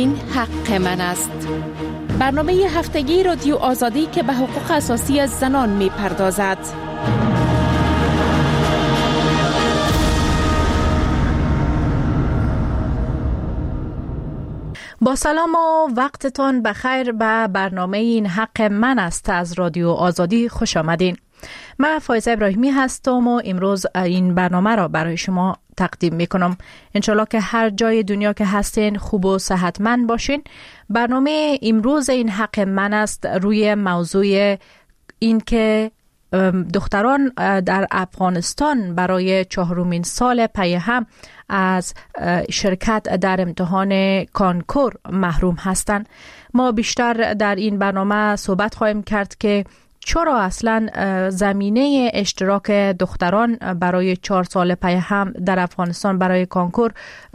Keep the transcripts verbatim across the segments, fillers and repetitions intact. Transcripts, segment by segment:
این حق من است. برنامه هفتگی رادیو آزادی که به حقوق اساسی زنان می پردازد. با سلام و وقتتان بخیر به برنامه این حق من است از رادیو آزادی خوش آمدین. من فایزه ابراهیمی هستم و امروز این برنامه را برای شما تقدیم می کنم. انشالله که هر جای دنیا که هستین خوب و صحتمند باشین. برنامه امروز این حق من است روی موضوع این که دختران در افغانستان برای چهارمین سال پی هم از شرکت در امتحان کانکور محروم هستند. ما بیشتر در این برنامه صحبت خواهیم کرد که چرا اصلا زمینه اشتراک دختران برای چهار سال پی هم در افغانستان برای کانکور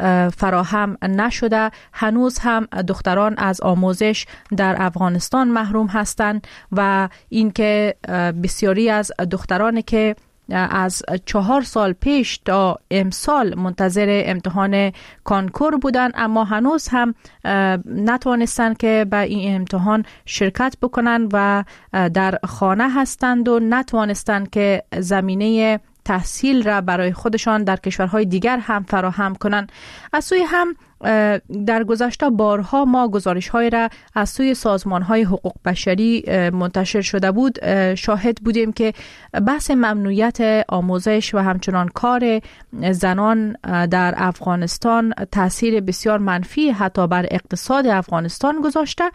فراهم نشده. هنوز هم دختران از آموزش در افغانستان محروم هستند و اینکه بسیاری از دخترانی که از چهار سال پیش تا امسال منتظر امتحان کانکور بودن اما هنوز هم نتوانستن که به این امتحان شرکت بکنن و در خانه هستند و نتوانستن که زمینه تحصیل را برای خودشان در کشورهای دیگر هم فراهم کنن. از سوی هم در گذشته بارها ما گزارش‌های را از سوی سازمان‌های حقوق بشری منتشر شده بود شاهد بودیم که بحث ممنوعیت آموزش و همچنان کار زنان در افغانستان تاثیر بسیار منفی حتی بر اقتصاد افغانستان گذاشته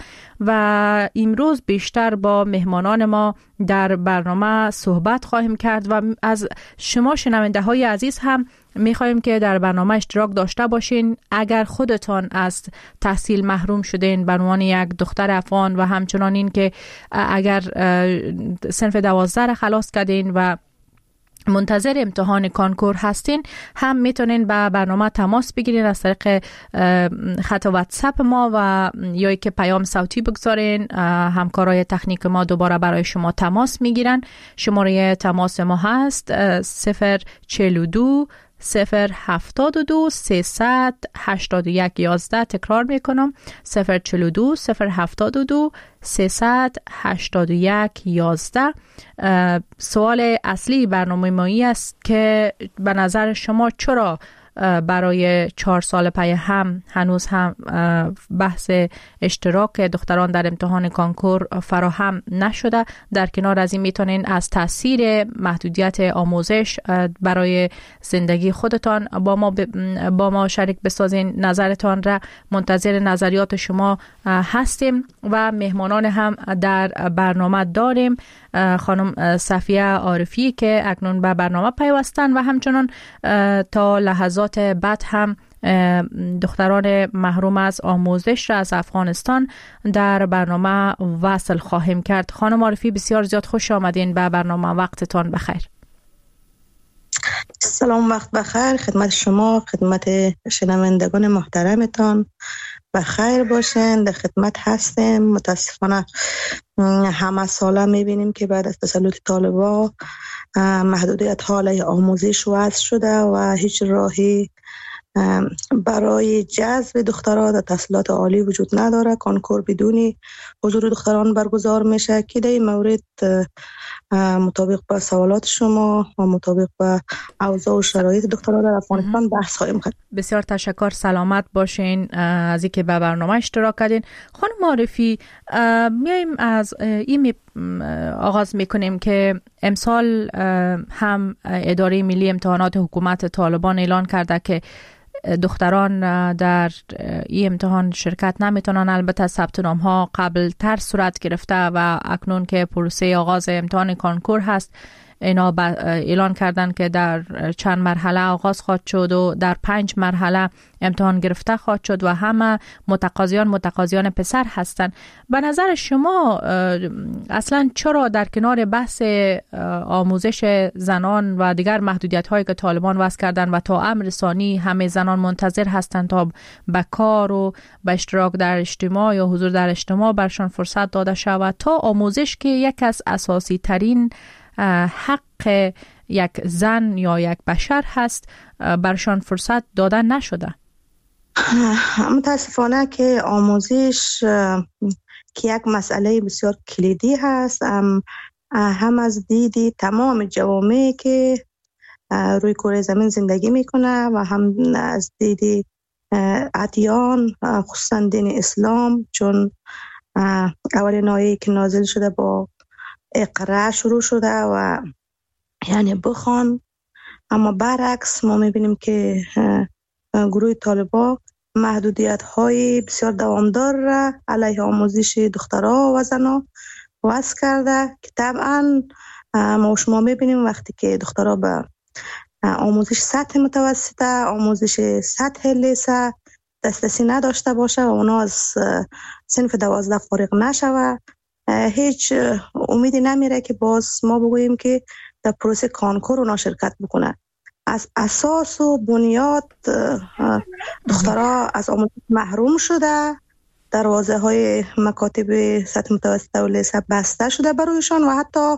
و امروز بیشتر با مهمانان ما در برنامه صحبت خواهیم کرد و از شما شنونده‌های عزیز هم میخوایم که در برنامه اشتراک داشته باشین. اگر خودتان از تحصیل محروم شدین به عنوان یک دختر افغان و همچنان این که اگر صنف دوازده را خلاص کردین و منتظر امتحان کانکور هستین هم میتونین با برنامه تماس بگیرین از طریق خط واتساپ ما و یا که پیام صوتی بگذارین. همکارای تکنیک ما دوباره برای شما تماس میگیرن. شماره تماس ما هست صفر چهل و دو صفر هفتاد و دو سیصد هشتاد و یک یازده. تکرار میکنم صفر چهل و دو صفر هفتاد و دو سیصد هشتاد و یک یازده. سوال اصلی برنامه ما است که به نظر شما چرا برای چهار سال پی هم هنوز هم بحث اشتراک دختران در امتحان کانکور فراهم نشده؟ در کنار از این میتونین از تاثیر محدودیت آموزش برای زندگی خودتان با ما با ما شریک بسازین. نظرتان را منتظر نظریات شما هستیم و مهمانان هم در برنامه داریم. خانم صفیه عارفی که اکنون به برنامه پیوستن و همچنان تا لحظات بعد هم دختران محروم از آموزش را از افغانستان در برنامه وصل خواهیم کرد. خانم عارفی بسیار زیاد خوش آمدین به برنامه. وقتتان بخیر. سلام، وقت بخیر خدمت شما، خدمت شنوندگان محترمتان. بخیر باشین، در خدمت هستیم. متاسفانه همه ساله میبینیم که بعد از تسلط طالبا محدودیت حال آموزش وضع شده و هیچ راهی برای جذب دختران در تحصیلات عالی وجود نداره. کانکور بدون حضور دختران برگزار میشه که در این مورد مطابق با سوالات شما و مطابق با اوضاع و شرایط دختران در افغانستان بحث خواهیم کرد. بسیار تشکر، سلامت باشین از اینکه به برنامه اشتراک کردین. خانم عارفی، میایم از این آغاز میکنیم که امسال هم اداره ملی امتحانات حکومت طالبان اعلان کرده که دختران در این امتحان شرکت نمیتونن. البته ثبت نام ها قبل تر صورت گرفته و اکنون که پروسه آغاز امتحان کانکور هست اینا اعلان کردن که در چند مرحله آغاز خواهد شد و در پنج مرحله امتحان گرفته خواهد شد و همه متقاضیان متقاضیان پسر هستند. به نظر شما اصلا چرا در کنار بحث آموزش زنان و دیگر محدودیت هایی که طالبان وضع کردن و تا امر ثانی همه زنان منتظر هستند تا به کار و به اشتراک در اجتماع یا حضور در اجتماع برشان فرصت داده شود، تا آموزش که یک از اساسی ترین حق یک زن یا یک بشر هست برشان فرصت داده نشده؟ متاسفانه که آموزش که یک مسئله بسیار کلیدی هست، هم, هم از دید تمام جوامعی که روی کره زمین زندگی میکنه و هم از دید ادیان، خصوصا دین اسلام، چون اولین آیه که نازل شده با اقرا شروع شده و یعنی بخوان. اما برعکس ما میبینیم که گروه طالبان محدودیت های بسیار دوامدار را علیه آموزش دخترها و زنها وضع کرده که طبعا ما شما میبینیم وقتی که دخترها به آموزش سطح متوسطه، آموزش سطح لیسه دسترسی نداشته باشه و اونا از صنف دوازده فارغ نشوه، هیچ امیدی نمیره که باز ما بگوییم که در پروسه کانکور اونا شرکت بکنه. از اساس و بنیاد دخترها از آموزش محروم شده، دروازه های مکاتب سطح متوسطه و لیسه بسته شده برایشان و حتی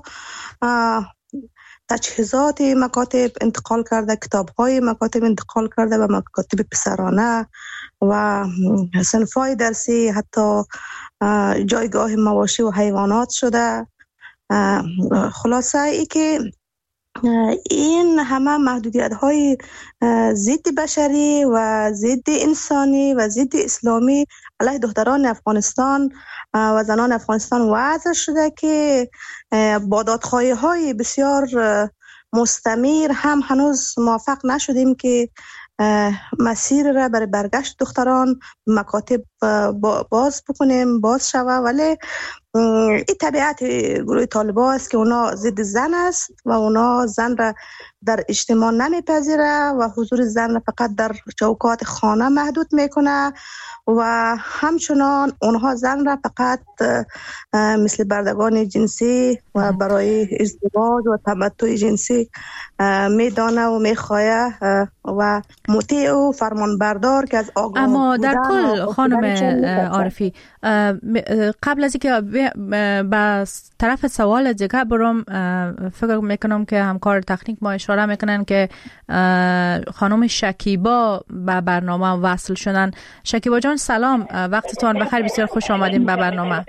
تجهیزات مکاتب انتقال کرده، کتاب های مکاتب انتقال کرده و مکاتب پسرانه و صنفای درسی، حتی جایگاه مواشی و حیوانات شده. خلاصه ای که این همه محدودیت های ضد بشری و ضد انسانی و ضد اسلامی علیه دختران افغانستان و زنان افغانستان وضع شده که با دادخواهی های بسیار مستمر هم هنوز موفق نشدیم که مسیر را برای برگشت دختران مکاتب باز بکنیم، باز شوه. ولی این طبیعت گروه طالبان است که اونا ضد زن است و اونا زن را در اجتماع نمیپذیره و حضور زن را فقط در چوکات خانه محدود میکنه و همچنان اونها زن را فقط مثل بردگان جنسی و برای ازدواج و تمتع جنسی میدانه و میخواه و مطیع و فرمانبردار که از آگاه. اما در کل خانم عارفی، قبل از اینکه به طرف سوال دیگه برم، فکر میکنم که همکار تکنیک ما اشاره میکنن که خانم شکیبا به برنامه وصل شدن. شکیبا جان سلام، وقتتان بخیر، بسیار خوش آمدین به برنامه.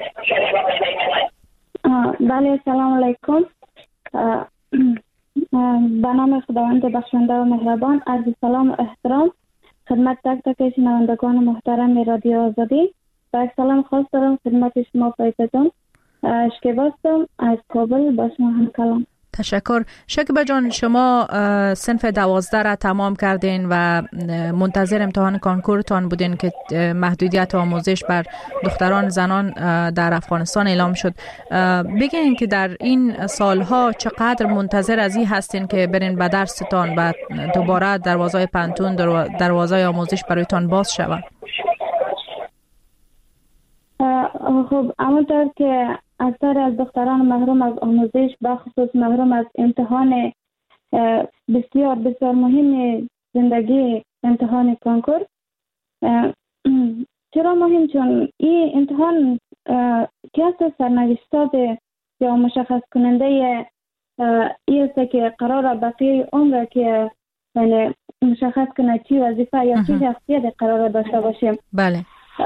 بله سلام علیکم. به نام خداوند بخشنده و مهربان، عرض سلام و احترام خدمت تک تک شنوندگان محترم رادیو آزادی. با سلام خاص دارم خدمت شما فایزه جان. شکیبا هستم از کابل، با شما هم کلام. تشکر. شکیبا جان، شما صنف دوازده را تمام کردین و منتظر امتحان کانکورتان بودین که محدودیت آموزش بر دختران زنان در افغانستان اعلام شد. بگین که در این سالها چقدر منتظر از این هستین که برین به درستان و دوباره دروازه پنتون، دروازه آموزش برایتان باز شود؟ خب همونطور که اکثر از دختران محروم از آموزش، بخصوص محروم از امتحان بسیار بسیار مهم زندگی، امتحان کانکور. چرا مهم؟ چون این امتحان که است سرنوشت یا مشخص کننده این است که قرار بقیه عمر که یعنی مشخص کنه چی وظیفه یا چی شخصیت قرار داشته باشیم. بله.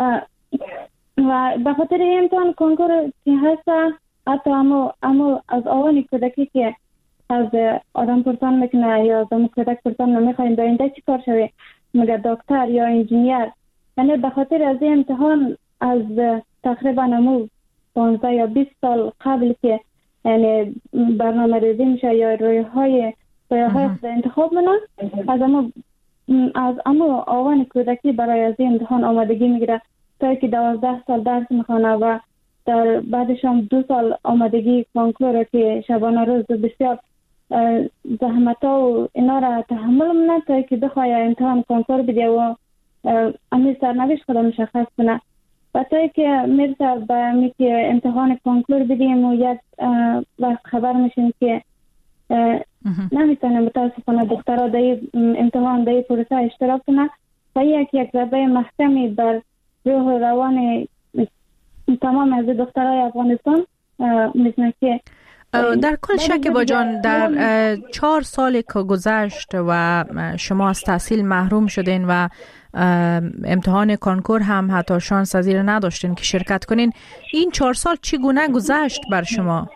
و به خاطر این امتحان کنکور که هست، حتی اما اما از آوان کودکی که از آدم پرسان میکنه یا از کودک پرسان نمیخوایم در اینده چی کار شوی، مگر دکتر یا انجینیر. یعنی به خاطر از این امتحان از تقریبا امو پانزده یا بیست سال قبل که یعنی برنامه ریزی میشه یا روی های روی های خود انتخاب منه، از اما از اما آوان کودکی برای از این امتحان آمادگی میگیره تا که دوازده سال درس میخوانه و در بعدش هم دو سال آمادگی کانکور که شبانه روز بسیار زحمت ها و اینا را تحمل منه تا که بخواه امتحان کانکور بده و امی سرنوشت خود مشخص کنه و تا که میرسه به امی که امتحان کانکور بدیم و یک وقت خبر میشیم که نمیتونه متاسفانه دخترها در امتحان در پروسه اشتراک کنه و یک یک ضربه محکمی بر روح و روان تمام از دخترای افغانستان میزنه که در کل شکیبا جان، در چهار سالی که گذشت و شما از تحصیل محروم شدین و امتحان کنکور هم حتی شانس از این نداشتین که شرکت کنین، این چهار سال چگونه گذشت بر شما؟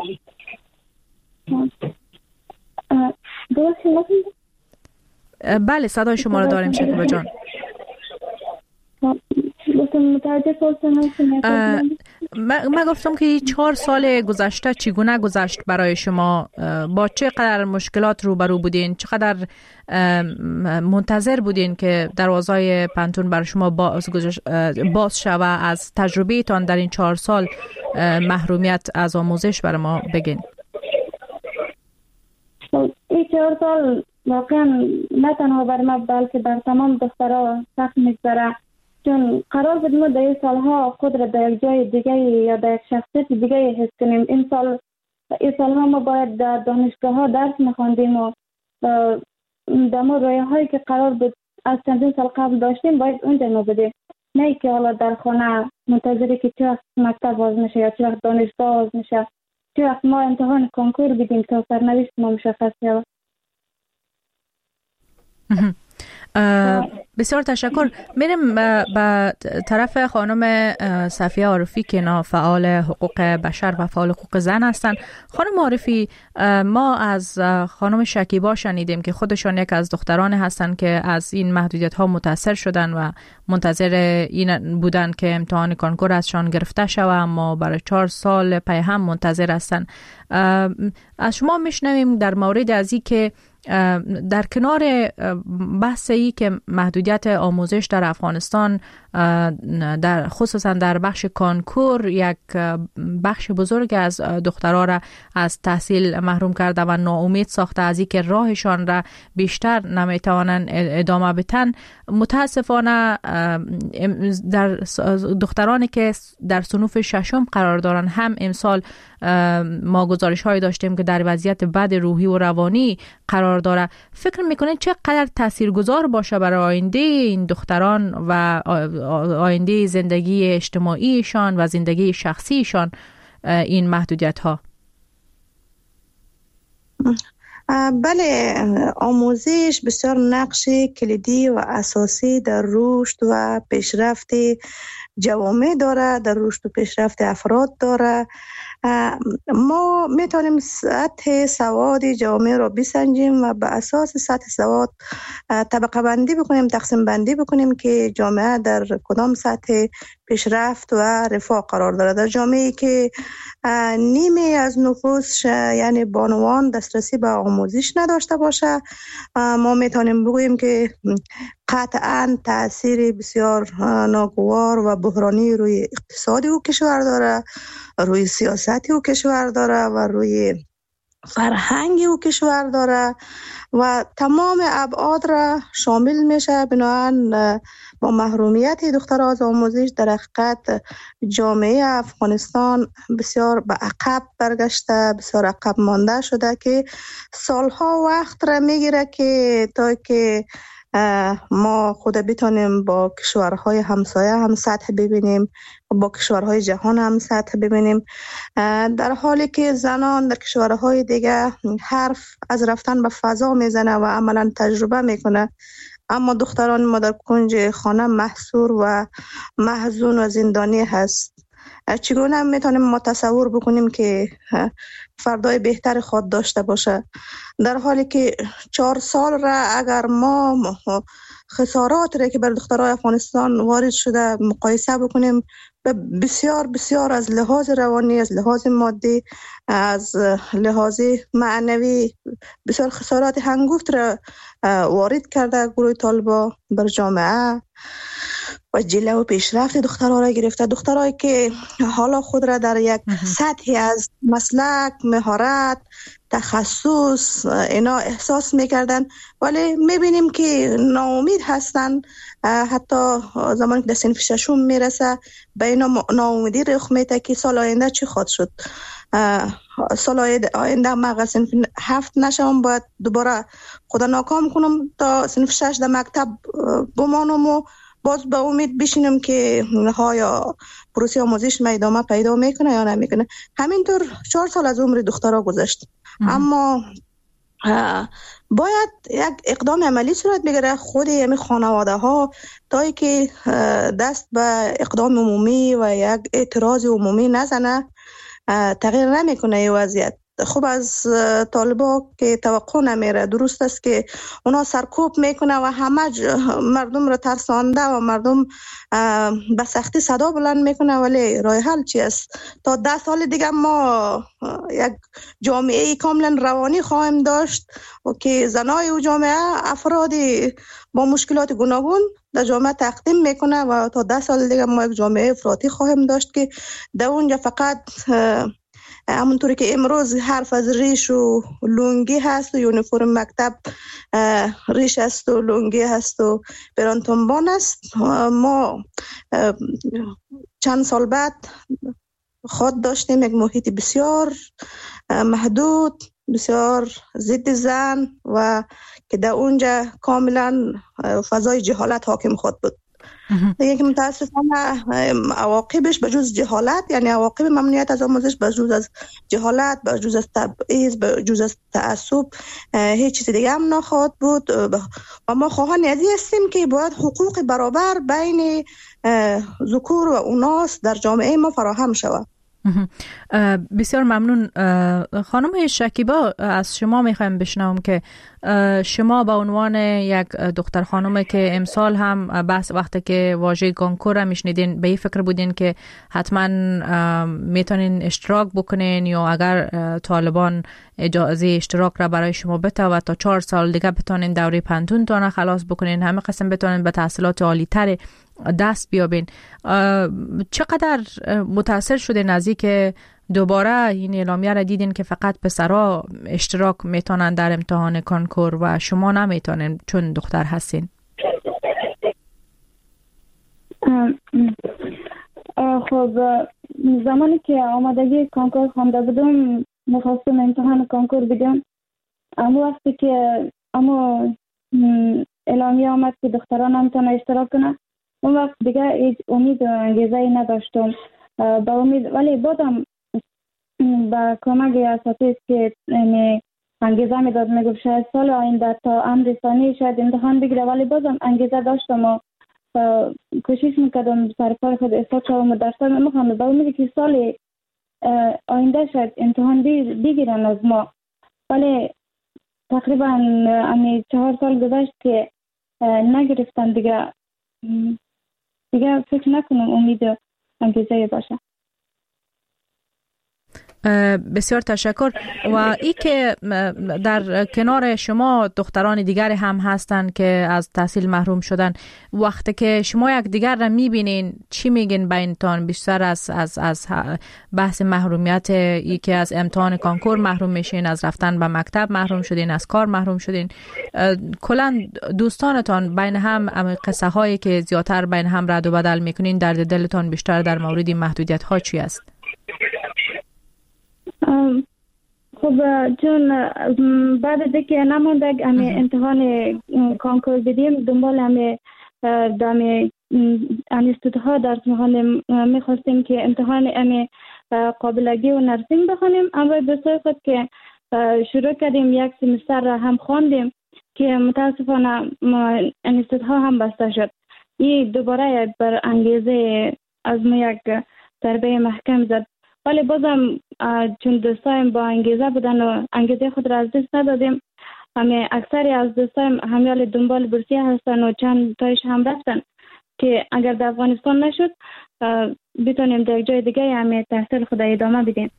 بله صدای شما رو داریم شکیبا جان. من گفتم که چهار سال گذشته چگونه گذشت برای شما؟ با چقدر مشکلات روبرو بودین؟ چقدر منتظر بودین که دروازه پانتون برای شما باز, باز شوه؟ از تجربه تان در این چهار سال محرومیت از آموزش برای ما بگین. این چهار سال واقعا نه تنها بر ما بلکه بر تمام دخترها سخت میگذره، چون قرار بود ما در این سالها خود را در یک جای دیگه یا در یک شخصیت دیگه حس کنیم. این سال این سالها ما باید در دانشگاه ها درس میخواندیم و در ما رویه هایی که قرار بود از چندین سال قبل داشتیم باید اونجا ما بدیم، نه که حالا در خانه منتظری که چه وقت مکتب باز میشه یا چه وقت دانشگاه باز میشه، چه وقت ما امتحان کنکور بدیم تا سرنوشت ما مشخص شود. بسیار تشکر. میرم به طرف خانم صفیه عارفی که نا فعال حقوق بشر و فعال حقوق زن هستند. خانم عارفی، ما از خانم شکیبا شنیدیم که خودشان یک از دختران هستند که از این محدودیت ها متاثر شدن و منتظر این بودن که امتحان کنکور ازشان گرفته شود، اما برای چهار سال پی هم منتظر هستند. از شما میشنویم در مورد از این که در کنار بحث ای که محدودیت آموزش در افغانستان در خصوصا در بخش کنکور یک بخش بزرگ از دخترها را از تحصیل محروم کرده و ناامید ساخته از اینکه راهشان را بیشتر نمیتوانند ادامه بدن، متاسفانه در دخترانی که در صنوف ششم قرار دارند هم امسال ما گزارش هایی داشتیم که در وضعیت بد روحی و روانی قرار داره. فکر میکنید چقدر تاثیرگذار باشه برای آینده این دختران و آینده زندگی اجتماعیشان و زندگی شخصیشان این محدودیت ها؟ بله، آموزش بسیار نقش کلیدی و اساسی در رشد و پیشرفت جوامع داره، در رشد و پیشرفت افراد داره. ما میتونیم سطح سواد جامعه را بسنجیم و به اساس سطح سواد طبقه بندی بکنیم، تقسیم بندی بکنیم که جامعه در کدام سطح پیشرفت و رفاه قرار داره. در جامعه‌ای که نیمی از نفوس یعنی بانوان دسترسی به آموزش نداشته باشه، ما میتونیم بگوییم که قطعاً تأثیر بسیار ناگوار و بحرانی روی اقتصادی او کشور داره، روی سیاستی او کشور داره و روی فرهنگی او کشور داره و تمام ابعاد را شامل میشه. بنابراین با محرومیت دخترها از آموزش در حقیقت جامعه افغانستان بسیار به عقب برگشته، بسیار عقب مانده شده که سالها وقت را میگیره که تا که ما خود بتونیم با کشورهای همسایه هم سطح ببینیم، با کشورهای جهان هم سطح ببینیم، در حالی که زنان در کشورهای دیگه حرف از رفتن به فضا میزنه و عملا تجربه میکنه، اما دختران ما در کنج خانه محصور و محزون و زندانی هست. چگونه میتونیم ما تصور بکنیم که فردای بهتر خود داشته باشه، در حالی که چهار سال را اگر ما خسارات را که بر دخترای افغانستان وارد شده مقایسه بکنیم، بسیار بسیار از لحاظ روانی، از لحاظ مادی، از لحاظ معنوی بسیار خسارات هنگفت را وارد کرده گروه طالبا بر جامعه و جلوه و پیشرفت دخترها را گرفته. دخترایی که حالا خود را در یک سطحی از مسلک، مهارت، تخصص اینا احساس میکردن، ولی میبینیم که ناامید هستن. حتی زمانی که در صنف ششم میرسه به اینا ناامیدی رخ میده که سال آینده چی خواهد شد. سال آینده ما اگر صنف هفت نشم باید دوباره خدا ناکام کنم تا صنف شش در مکتب بمانم و باز به امید بشینم که ها یا پروسه آموزش ما ادامه پیدا میکنه یا نمیکنه. همینطور چهار سال از عمر دخترها گذشت. اما باید یک اقدام عملی صورت بگیره خود همین خانواده ها تا که دست به اقدام عمومی و یک اعتراض عمومی نزنه تغییر نمیکنه این وضعیت. خب از طالبا که توقع نمیره. درست است که اونا سرکوب میکنه و همه مردم را ترسانده و مردم به سختی صدا بلند میکنه، ولی راه حل چی است؟ تا ده سال دیگه ما یک جامعه کاملا روانی خواهیم داشت و که زنای و جامعه افرادی با مشکلات گوناگون در جامعه تقدیم میکنه و تا ده سال دیگه ما یک جامعه افراطی خواهیم داشت که در اونجا فقط همونطوری که امروز حرف از ریش و لونگی هست و یونیفرم مکتب ریش است و لونگی هست و برانتنبان است، ما چند سال بعد خود داشتیم یک محیط بسیار محدود، بسیار ضد زن و که در اونجا کاملا فضای جهالت حاکم خود بود. دیگه که متاسفانه عواقبش به جز جهالت، یعنی عواقب ممنوعیت از آموزش به جز از جهالت، به جز از تبعیض، به جز از تعصب هیچ چیز دیگه هم نخواهد بود. و ما خواهان ازی هستیم که باید حقوق برابر بین ذکور و اناث در جامعه ما فراهم شود. بسیار ممنون. خانم شکیبا، از شما میخوایم بشنوم که شما به عنوان یک دختر خانم که امسال هم بس وقتی که واژه کنکور را میشنیدین به این فکر بودین که حتما میتونین اشتراک بکنین یا اگر طالبان اجازه اشتراک را برای شما بده و تا چهار سال دیگه بتونین دوره پنتون تان خلاص بکنین، همه قسم بتونین به تحصیلات عالی تر دست بیابین. چقدر متاثر شدین از اینکه دوباره این اعلامیه را دیدین که فقط پسرها اشتراک میتونن در امتحان کنکور و شما نمیتونین چون دختر هستین؟ خب زمانی که آمادگی کنکور خوانده بودم میخواستم امتحان کنکور بدم، اما وقتی که اما اعلامیه آمد که دختران نمیتونه اشتراک کنه، اون وقت دیگه هیچ امید و انگیزه ای نداشتم با امید. ولی بازم با کمک اساتید که انگیزه میداد، میگفت شاید سال آینده تا امر ثانی شاید امتحان بگیره، ولی بازم انگیزه داشتم و کوشش میکردم سر کار خود اثبات شدم و درستان میخوام با امید که سال آینده شاید امتحان بگیرن از ما. ولی تقریبا امی چهار سال گذشت که نگرفتن دیگه. دیگه فکر نکنم امید انگیزه باشه. بسیار تشکر. و ای که در کنار شما دختران دیگر هم هستند که از تحصیل محروم شدن، وقتی که شما یک دیگر را میبینین چی میگین بینتان بیشتر از از از بحث محرومیت، ای که از امتحان کنکور محروم میشین، از رفتن به مکتب محروم شدین، از کار محروم شدین، کلا دوستانتان بین هم قصه هایی که زیادتر بین هم رد و بدل میکنین درد دلتان بیشتر در مورد محدودیت ها چی است؟ خب چون بعد از اینکه نمونده امی امتحان کنکور بدیم دنبال امی دامی انستیتوها در امتحان میخواستیم که امتحان امی قابلگی و نرسینگ بخونیم، اما دوستای خود که شروع کردیم یک سمستر را هم خواندیم که متاسفانه انستیتوها هم بسته شد. این دوباره بر انگیزه از ما یک ضربه محکم زد، ولی بازم چون دوستایم با انگیزه بودن و انگیزه خود را از دست ندادیم. همه اکثری از دوستایم همیال دنبال بورسیه هستن و چند تایش هم رفتن که اگر در افغانستان نشد بتونیم در جای دیگه همه تحصیل خود ادامه بدیم.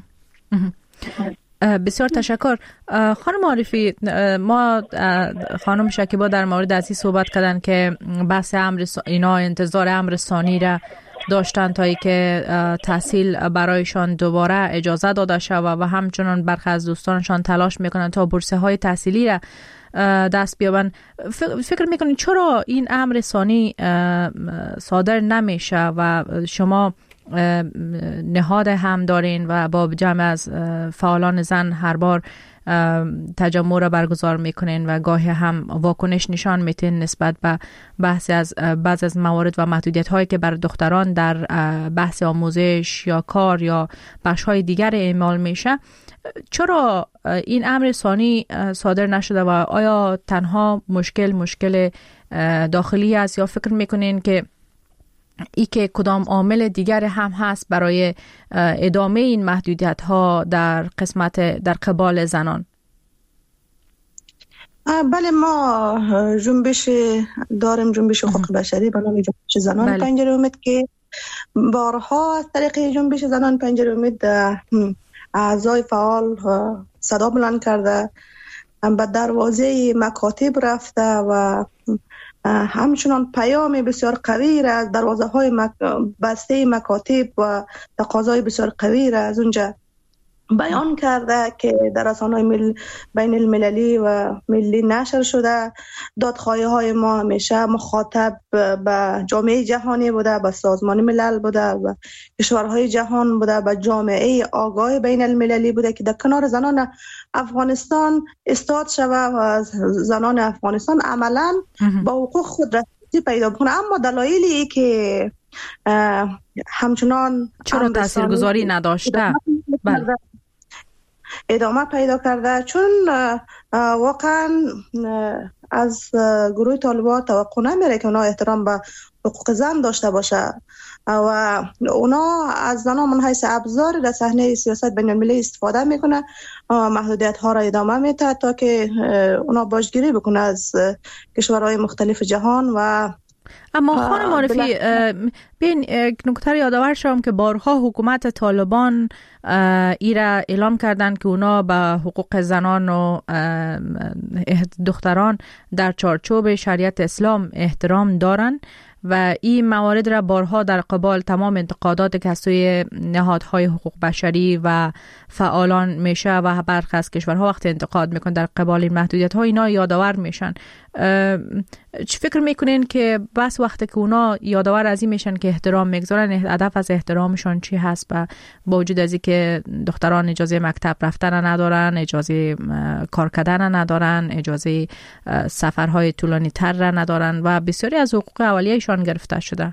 بسیار تشکر. خانم عارفی، ما خانم شکیبا در مورد از این صحبت کردن که بحث امر اینا انتظار امر ثانی را داشتن تا ای که تحصیل برایشان دوباره اجازه داده شود و همچنان برخی از دوستانشان تلاش میکنن تا بورسه های تحصیلی را دست بیابن. فکر میکنید چرا این امر ثانی صادر نمیشه و شما نهاد هم دارین و با جمع از فعالان زن هر بار تجمع را برگزار میکنین و گاهی هم واکنش نشان میتین نسبت به بحث از بعض از موارد و محدودیت هایی که بر دختران در بحث آموزش یا کار یا بخش های دیگر اعمال میشه. چرا این امر ثانی صادر نشده و آیا تنها مشکل مشکل داخلی است یا فکر میکنین که ای که کدام عامل دیگر هم هست برای ادامه این محدودیت ها در قسمت در قبال زنان؟ بله، ما جنبش داریم، جنبش حقوق بشری به نام جنبش زنان بله. پنجره امید که بارها از طریق جنبش زنان پنجره امید اعضای فعال صدا بلند کرده، به دروازه مکاتب رفته و همچنان پیام بسیار قوی را از دروازه های مک... بسته مکاتب و تقاضای بسیار قوی را از اونجا بیان کرده که در رسانه‌های مل... بین المللی و ملی نشر شده. دادخواهی های ما همیشه مخاطب به جامعه جهانی بوده، به سازمان ملل بوده و کشورهای جهان بوده، به جامعه آگاه بین المللی بوده که در کنار زنان افغانستان استاد شوه و زنان افغانستان عملا با حقوق خود رسیدگی پیدا کنه. اما دلایلی که همچنان چرا تاثیرگذاری نداشته بله ادامه پیدا کرده، چون واقعا از گروه طالبان توقع نمیره که اونا احترام به حقوق زن داشته باشه و اونا از زنان من حیث ابزار در صحنه سیاست بین المللی استفاده میکنه، محدودیت ها را ادامه میده تا که اونا باجگیری بکنه از کشورهای مختلف جهان. و اما خانم عارفی بین نکته یادآور شوم که بارها حکومت طالبان ایرا اعلام کردند که اونا به حقوق زنان و دختران در چارچوب شریعت اسلام احترام دارن و این موارد را بارها در قبال تمام انتقادات که از سوی نهادهای حقوق بشری و فعالان میشه و برخی از کشورها وقت انتقاد میکن در قبال این محدودیت ها اینا یادآور میشن. چی فکر میکنین که بس وقتی که اونا یادآور از این میشن که احترام میگذارن، هدف از احترامشون چی هست؟ با وجود از این که دختران اجازه مکتب رفتن ندارن، اجازه کار کردن ندارن، اجازه سفرهای طولانی تر ندارن و بسیاری از حقوق اولیه‌شان گرفته شده.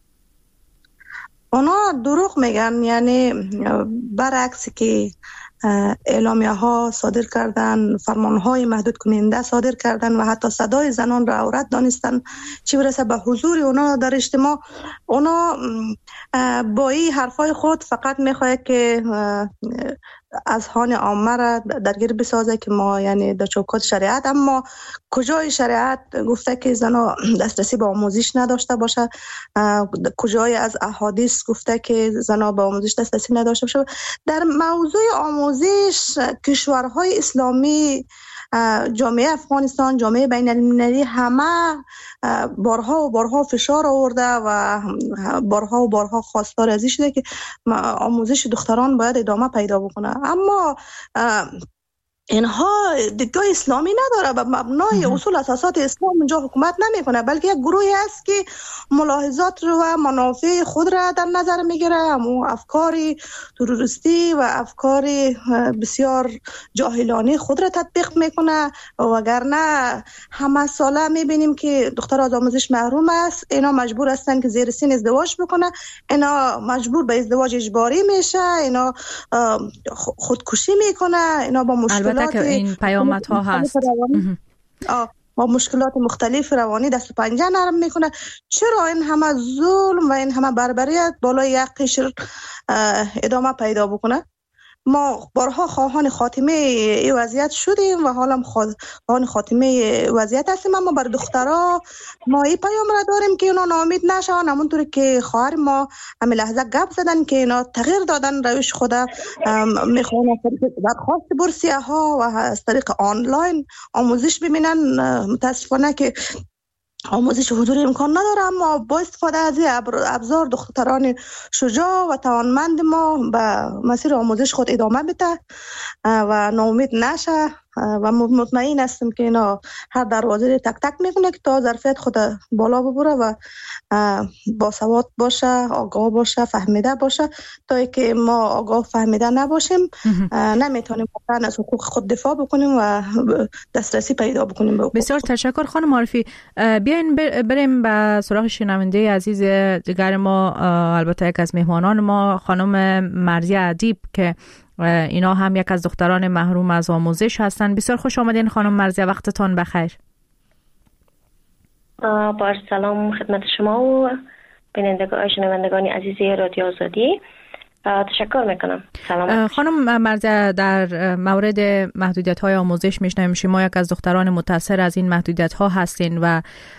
اونا دروغ میگن، یعنی برعکس که اعلامیه ها صادر کردن، فرمان های محدود کننده صادر کردن و حتی صدای زنان را عورت دانستن، چی برسه به حضور اونا در اجتماع. اونا با این حرفای خود فقط میخواد که اذهان عامه را درگیر بسازه که ما یعنی در چوکات شریعت، اما کجای شریعت گفته که زنها دسترسی به آموزش نداشته باشه؟ کجای از احادیث گفته که زنها به آموزش دسترسی نداشته باشه؟ در موضوع آموزش کشورهای اسلامی، جامعه افغانستان، جامعه بین المللی همه بارها و بارها فشار آورده و بارها و بارها خواستار از این شده که آموزش دختران باید ادامه پیدا بکنه. اما اینها دیدگاه اسلامی نداره، به مبنای اصول اساسات اسلام اینجا حکومت نمیکنه، بلکه یک گروهی است که ملاحظات و منافع خود را در نظر میگیره، همون افکار تروریستی و افکار بسیار جاهلانه خود را تطبیق میکنه. وگرنه همه ساله میبینیم که دختر از آموزش محروم است، اینا مجبور هستن که زیر سن ازدواج بکنه، اینا مجبور به ازدواج اجباری میشه، اینا خودکشی میکنه، اینا با مشکل که این پیامت ها هست با مشکلات مختلف روانی دست و پنجه نرم میکنه. چرا این همه ظلم و این همه بربریت بالای یک قشر ادامه پیدا بکنه؟ ما بارها خواهان خاتمه این وضعیت شدیم و حالا خواهان خاتمه وضعیت هستیم، اما بر دخترها ما این پیام را داریم که اونا ناامید نشون، همونطوری که خواهر ما همین لحظه گپ زدن که اینا تغییر دادن روش خود، میخوان درخواست بورسیه ها و از طریق آنلاین آموزش ببینن. متاسفانه که آموزش حضوری امکان نداره، اما با استفاده از این ابزار دختران شجاع و توانمند ما به مسیر آموزش خود ادامه بده و ناامید نشه و مطمئن هستم که اینا هر دروازه تک تک میکنه که تا ظرفیت خود بالا ببره و با سواد باشه، آگاه باشه، فهمیده باشه. تا اینکه ما آگاه فهمیده نباشیم نمیتونیم واقعا از حقوق خود دفاع بکنیم و دسترسی پیدا بکنیم به حقوق. بسیار تشکر خانم معرفی. بیاین بریم به سراغ شنونده عزیز دیگر ما، البته یک از مهمانان ما خانم مرزیه ادیب که اینا هم یک از دختران محروم از آموزش هستند. بسیار خوش آمدین خانم مرزیه، وقتتان بخیر. با سلام خدمت شما و بینندگان شنوندگان عزیز رادیو آزادی، تشکر میکنم. سلام خانم مرزیه، در مورد محدودیت های آموزش میشنویم شما یک از دختران متاثر از این محدودیت ها هستین و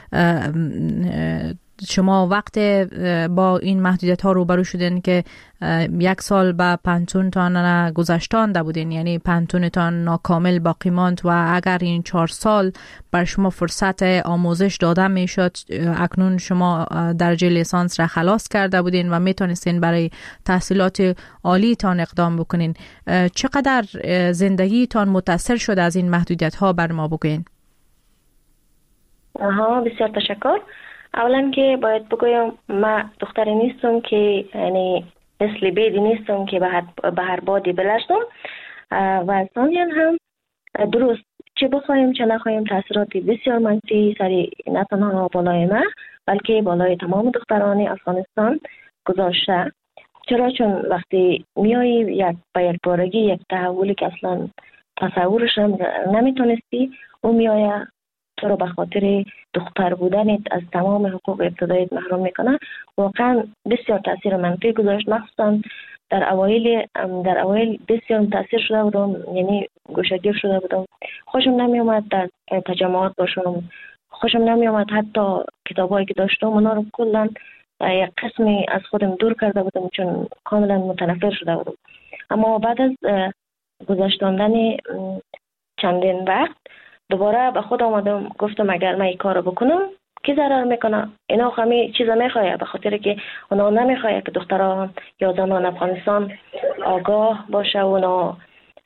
شما وقت با این محدودیت ها روبرو شدین که یک سال به پنتونتان گذشتانده بودین، یعنی پنتونتان ناکامل باقی ماند و اگر این چهار سال بر شما فرصت آموزش داده می شد، اکنون شما درجه لیسانس را خلاص کرده بودین و می تونستین برای تحصیلات عالی تان اقدام بکنین. چقدر زندگی تان متاثر شده از این محدودیت ها بر ما بگوین؟ آها، بسیار تشکر. اولا که باید بگویم من دختری نیستم که یعنی مثل بیدی نیستم که به هر بادی بلشتم و ثانیاً هم درست چه بخوایم چه نخوایم تاثیرات بسیار منفی سری نه تنها بالای من بلکه بالای تمام دختران افغانستان گذاشته. چرا؟ چون وقتی میایی یک به یک بارگی یک تحولی که اصلا تصورش هم نمیتونستی و میایه تو رو به خاطر دختر بودنت از تمام حقوق ابتداییت محروم میکنه. واقعا بسیار تاثیر منفی گذاشت، مخصوصا در اوایل در اوایل بسیار متاثر شده بودم، یعنی گوشه‌گیر شده بودم. خوشم نمی اومد در تجمعات باشم، خوشم نمی اومد حتی کتابایی که داشتم اونا رو کلا یک قسمی از خودم دور کرده بودم چون کاملا متنفر شده بودم. اما بعد از گذشتاندن چندین وقت دوباره به خود آمدم، گفتم اگر من این کارو بکنم کی ضرر میکنه؟ اینا همه چیزا میخواه، به خاطر که اونا نمیخواه که دخترها یا زنان افغانستان آگاه باشه و اونا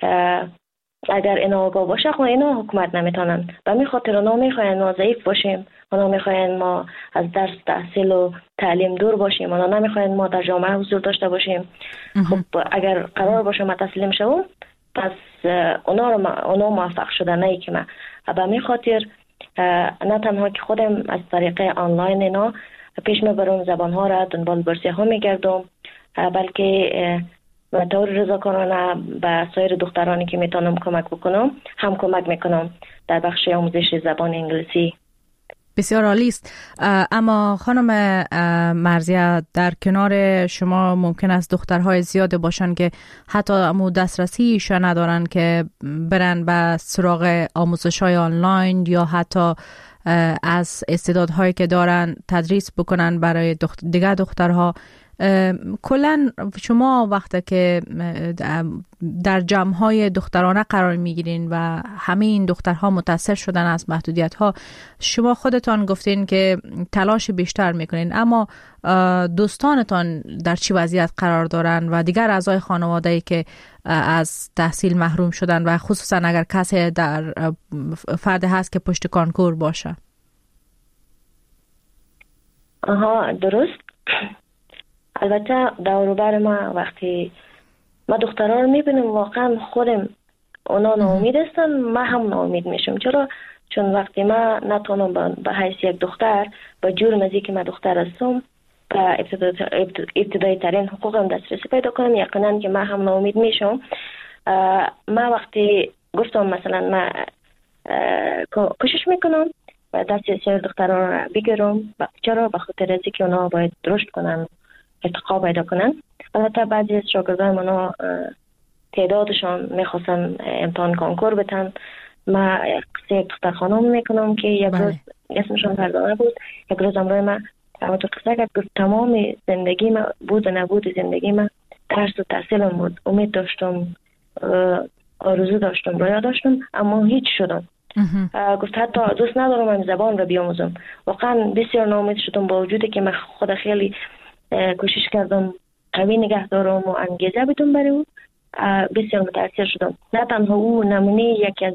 اگر اینا آگاه باشه خب اینا حکومت نمیتونن. به می خاطر اونا میخواین ما ضعیف باشیم، اونا میخواین ما از درس تحصیل و تعلیم دور باشیم، اونا نمیخواین ما در جامعه حضور داشته باشیم. خب اگر قرار باشه ما تسلیم شوم پس اونا رو ما اونا موفق شدن، نه که من. به می خاطر نه تنها که خودم از طریق آنلاین اینا پیش میبرم، زبانها را دنبال برسی ها میگردم، بلکه به طور رضاکارانه به سایر دخترانی که میتونم کمک بکنم هم کمک میکنم در بخش آموزش زبان انگلیسی. بسیار عالی است. اما خانم مرزیه، در کنار شما ممکن است دخترهای زیاد باشن که حتی امو دسترسیش ندارن که برن به سراغ آموزش‌های آنلاین یا حتی از استعدادهایی که دارن تدریس بکنن برای دخت... دیگر دخترها. کلا شما وقتی که در جمع‌های دخترانه قرار میگیرین و همه این دخترها متاثر شدن از محدودیت‌ها، شما خودتان گفتین که تلاش بیشتر میکنین، اما دوستانتان در چی وضعیت قرار دارن و دیگر اعضای خانواده‌ای که از تحصیل محروم شدن و خصوصا اگر کسی در فرد هست که پشت کانکور باشه؟ آها، درست. البته دور و بر ما وقتی ما دخترها رو میبینیم واقعا خودم اونا ناامید هستن، ما هم ناامید میشم. چرا؟ چون وقتی ما نتونم به حیث یک دختر با جور مزی که ما دختر هستم به ابتدایی ترین حقوقم دسترسی پیدا کنم، یقینا که ما هم ناامید میشم. ما وقتی گفتم مثلا ما کوشش میکنم و دست سر دخترها رو بگیرم، چرا؟ به خاطر از اینکه اونا باید رشد کنن، ارتقا پیدا کنن. البته بعضی از شاگردان منو تعدادشان میخواستن امتحان کنکور بتن. ما قصه یک دختر خانم میکنم که یک روز اسمشان فرزانه بود، یک روز امروی ما اما تو قصه کرد گفت تمام زندگی ما بود و نبود زندگی ما درس و تحصیلم بود، امید داشتم، آرزو داشتم، رویا داشتم، اما هیچ شدم. گفت حتی دوست ندارم این زبان رو بیاموزم. واقعا بسیار ناامید شدم، با وجودی که من خود خیلی کوشش کردم قوی نگه دارم و انگیزه بدم برای او. بسیار متاثر شدم. نه تنها او نمونه یکی از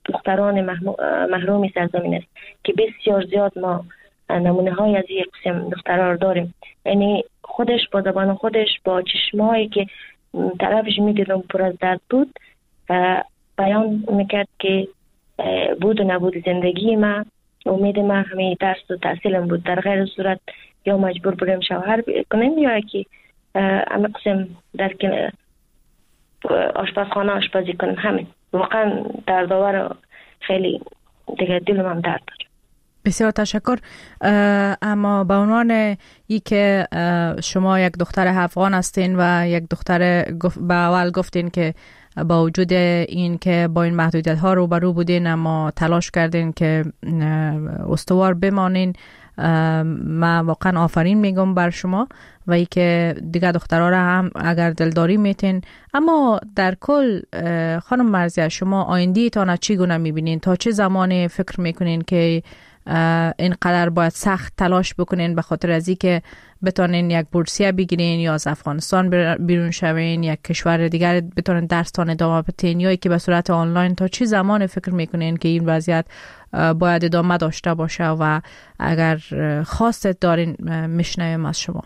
دختران محروم سرزمین است که بسیار زیاد ما نمونه های از یک قسم دخترها رو داریم. یعنی خودش با زبان خودش با چشمایی که طرفش میدیدم پر از درد بود بیان میکرد که بود و نبود زندگی ما امید ما همه درس و تحصیلم بود، در غیر صورت یا مجبور بودم شوهر کنیم یا که همه قسم در آشپزخانه آشپزی کنیم. همین واقعا دردآور، خیلی دیگه دلم هم درد داره. بسیار تشکر. اما به عنوان ای که شما یک دختر افغان هستین و یک دختر به اول گفتین که با وجود این که با این محدودیت ها روبرو بودین اما تلاش کردین که استوار بمانین، من واقعا آفرین میگم بر شما و ای که دیگه دخترها را هم اگر دلداری میتین. اما در کل خانم مرضیه شما آینده تان چی گونه میبینین؟ تا چه زمانی فکر میکنین که اینقدر باید سخت تلاش بکنین به خاطر از این که بتونین یک بورسیه بگیرین یا از افغانستان بیرون شوین، یک کشور دیگر بتونین درستان ادامه بدین یا که به صورت آنلاین؟ تا چه زمان فکر میکنین که این وضعیت باید ادامه داشته باشه و اگر خواستت دارین میشنویم از شما؟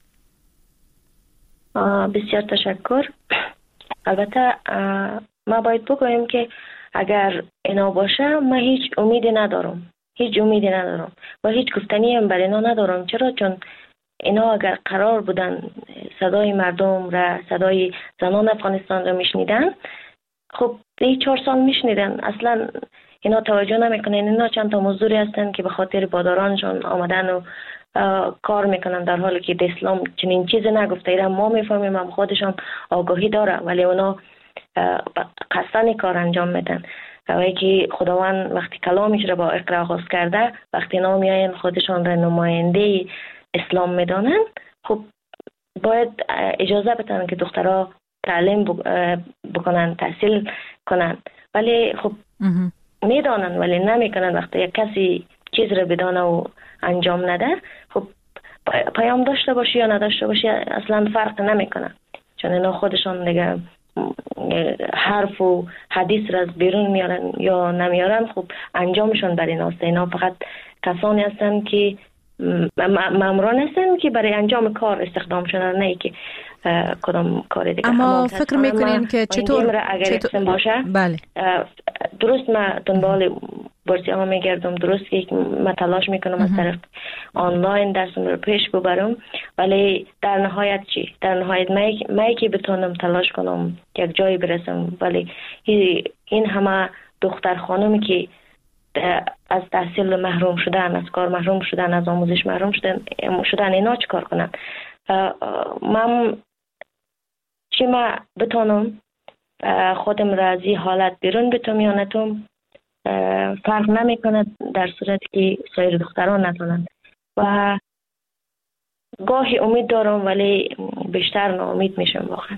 بسیار تشکر. البته ما باید بگویم که اگر اینا باشه ما هیچ امیدی ندارم، هیچ امیدی ندارم و هیچ گفتنی هم بر اینا ندارم. چرا؟ چون اینا اگر قرار بودن صدای مردم را، صدای زنان افغانستان را میشنیدن، خب این چهار سال میشنیدن. اصلا اینا توجه نمیکنن. اینا چند تا مزدوری هستن که به خاطر بادارانشون آمدن و کار میکنن، در حالی که اسلام چنین چیزی نگفته. ایران ما میفهمیم، هم خودشان آگاهی داره، ولی اونا قصدن کار انجام میدن. ولی که خداوند وقتی کلامش را با اقرا آغاز کرده، وقتی اینا میاین خودشان را نماینده اسلام میدانن، خب باید اجازه بدن که دخترها تعلیم بکنن، تحصیل کنن. ولی خب میدانن ولی نمیکنن. وقتی یک کسی چیز را بدانه و انجام نده، خب پیام داشته باشی یا نداشته باشی اصلا فرق نمیکنه، چون اینا خودشان دیگه حرف و حدیث را از بیرون میارن یا نمیارن. خب انجامشون بر این است. اینا فقط کسانی هستن که ماموران هستن که برای انجام کار استخدام شدن، نه که کدام کار دیگه. اما فکر میکنین که چطور اگر چطور باشه؟ بله درست ما دنبال بورسیه ها میگردم، درست که ما تلاش میکنم از طریق آنلاین درسم رو پیش ببرم، ولی در نهایت چی؟ در نهایت من که بتونم تلاش کنم یک جایی برسم، ولی این همه دختر خانمی که از تحصیل محروم شدن، از کار محروم شدن، از آموزش محروم شدن شدن اینا چی کار کنن؟ من چی ما بتونم خودم را از این حالت بیرون بتونم یا نتونم فرق نمی کنه، در صورتی که سایر دختران نتونن. و گاهی امید دارم ولی بیشتر ناامید میشم واقعا.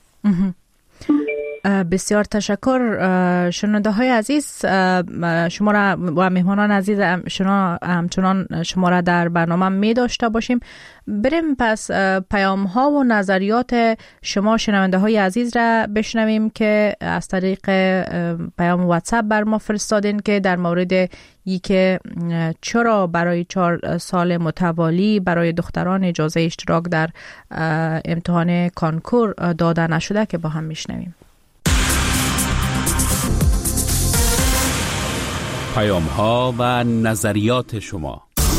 بسیار تشکر. شنونده های عزیز، شما را و مهمانان عزیز شما همچنان شما را در برنامه می داشته باشیم. بریم پس پیام ها و نظریات شما شنونده های عزیز را بشنویم که از طریق پیام واتساپ بر ما فرستادین که در مورد ای که چرا برای چهار سال متوالی برای دختران اجازه اشتراک در امتحان کانکور داده نشده، که با هم میشنویم. پیام ها و نظریات شما.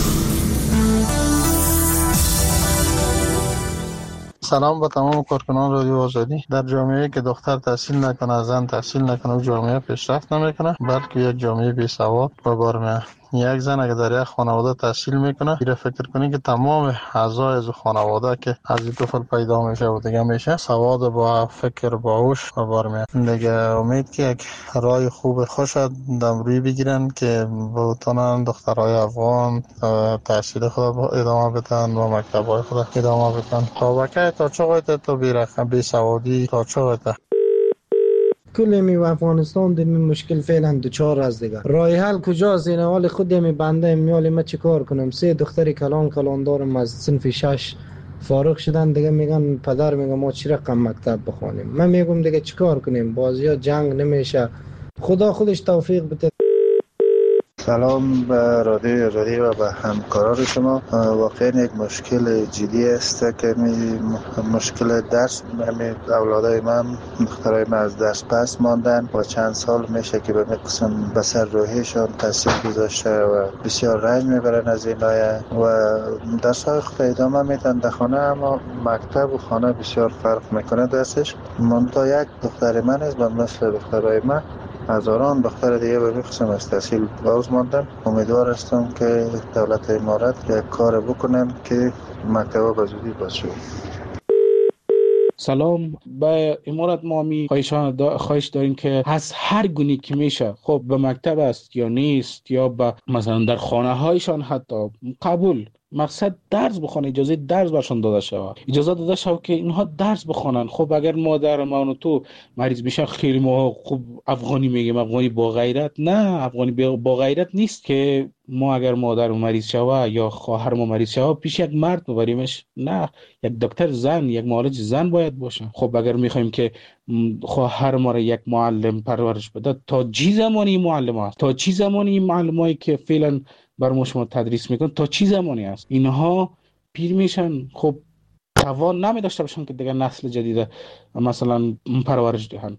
سلام به تمام کارکنان رادیو آزادی. در جامعه که دختر تحصیل نکنه، زن تحصیل نکنه، و جامعه پیشرفت نمیکنه، بلکه یک جامعه بی سواد و بار میاد. یک زن اگر در یک خانواده تحصیل میکنه، ایره فکر کنی که تمام اعضای از خانواده که از این طفل پیدا میشه و دیگه میشه سواد با فکر با هوش و بار میاد. دیگه امید که یک راه خوب خوش دم روی بگیرن که بتونن دخترای افغان تحصیل خود ادامه بدن و مکتبای خود ادامه بدن. تا وقتی تا چقدر تا بیرخم بی سوادی تا چقدر کل می و افغانستان در می مشکل فعلا دوچار از دیگه. راه حل کجاست؟ این حال خود می بنده میال ما چیکار کنم؟ سه دختری کلان کلان دارم از صنف شش فارغ شدن دیگه، میگن پدر میگه ما چی رقم مکتب بخونیم. من میگم دیگه چیکار کنیم؟ بازیا جنگ نمیشه، خدا خودش توفیق بده. سلام به رادیو آزادی و به همکاران شما. واقعا یک مشکل جدی است که می مشکل درس می اولادای من دخترای من از درس پس ماندن و چند سال میشه که به می قسم به سر روحیشان تاثیر گذاشته و بسیار رنج میبرن از این لایه و درس‌های خود ادامه میدن در خانه، اما مکتب و خانه بسیار فرق میکنه درسش. من تا یک دختر من است و مثل دخترای من هزاران دختر دیگه به قسم از تحصیل باز ماندن. امیدوار هستم که دولت امارات یک کار بکنن که مکتبا به زودی باز شد. سلام. به امارات ما می خواهش داریم که از هر گونی که میشه، خب به مکتب است یا نیست یا به مثلا در خانه هایشان حتی قبول، مقصد درس بخونه، اجازه درس برشان داده شود، اجازه داده شود که اینها درس بخونن. خب اگر مادر ما و تو مریض میشه، خیلی ما خوب افغانی میگیم، افغانی با غیرت. نه، افغانی با غیرت نیست که ما اگر مادر مریض شود یا خواهر ما مریض شود پیش یک مرد ببریمش. نه، یک دکتر زن، یک معالج زن باید باشه. خب اگر میخوایم که خواهر ما را یک معلم پرورش بده، تا چی زمانی معلم هست؟ تا چی زمانی معلمایی که فعلا بر ما شما تدریس میکن تا چی زمانی است؟ اینها پیر میشن، خب توان نمیداشته باشن که دیگر نسل جدید مثلا پرورش دهند.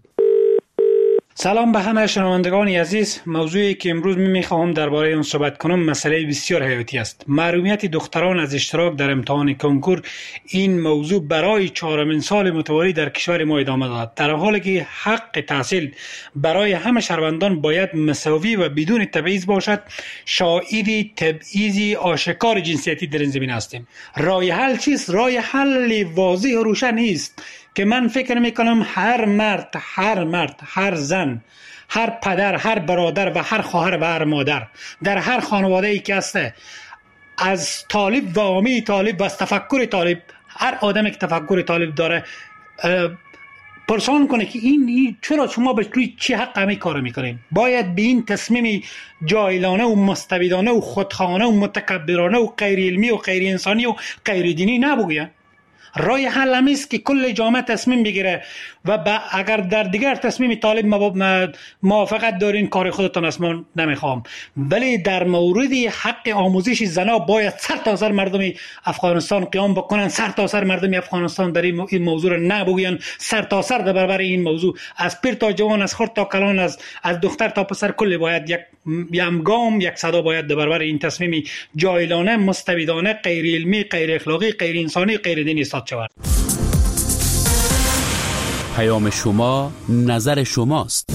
سلام به همه شنوندگان عزیز. موضوعی که امروز می میخواهم درباره اون صحبت کنم مسئله بسیار حیاتی است. محرومیت دختران از اشتراک در امتحان کنکور. این موضوع برای چهارمین سال متوالی در کشور ما ادامه دارد، در حالی که حق تحصیل برای همه شهروندان باید مساوی و بدون تبعیض باشد. شاعری تبعیضی آشکار جنسیتی در این زمینه هستیم. راه حل چیست؟ راه حل واضح و روشن است که من فکر میکنم هر مرد، هر مرد، هر زن، هر پدر، هر برادر و هر خواهر و هر مادر در هر خانواده ای که هسته، از طالب و عامی طالب و از تفکر طالب، هر آدمی که تفکر طالب داره پرسان کنه که این, این چرا شما به روی چی حق همه کار میکنین. باید به این تصمیم جاهلانه و مستبدانه و خودخواهانه و متکبرانه و غیر علمی و غیر انسانی و غیر دینی نبگوین. رای حل هم است که کل جامعه تصمیم بگیره و اگر در دیگر تصمیم طالب موافقت دارین کار خودتان است، من نمیخوام، ولی در مورد حق آموزش زنا باید سر تا سر مردم افغانستان قیام بکنن، سر تا سر مردم افغانستان در این موضوع را نبگوین، سر تا سر در برابر این موضوع، از پیر تا جوان، از خرد تا کلان، از از دختر تا پسر، کل باید یک یمگام یک صدا باید در برابر این تصمیم جاهلانه، مستبدانه، غیر علمی، غیر اخلاقی، غیر انسانی، غیر دینی صادر شود. پیام شما، نظر شماست.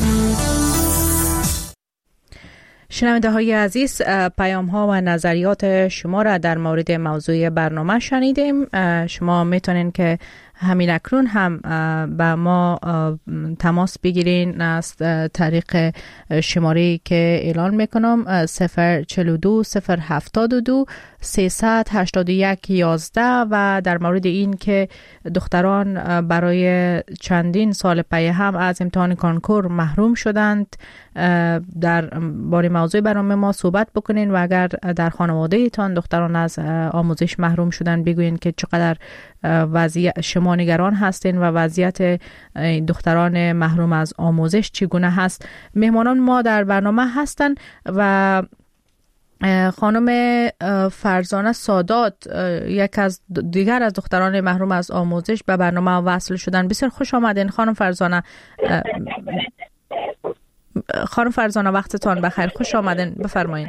شنونده های عزیز، پیام ها و نظریات شما را در مورد موضوع برنامه شنیدیم. شما میتونین که همین اکنون هم با ما تماس بگیرین از طریق شماره که اعلان میکنم صفر چهل و دو صفر هفتاد و دو سیصد هشتاد و یک یازده و در مورد این که دختران برای چندین سال پی هم از امتحان کنکور محروم شدند، در باره موضوع برنامه ما صحبت بکنین و اگر در خانواده تان دختران از آموزش محروم شدن بگوین که چقدر وضعیت شما نگران هستین و وضعیت دختران محروم از آموزش چگونه هست. مهمانان ما در برنامه هستن و خانم فرزانه سادات یک از دیگر از دختران محروم از آموزش به برنامه وصل شدن. بسیار خوش آمدین خانم فرزانه. خانم فرزانه وقتتان بخیر، خوش آمدین، بفرمایید.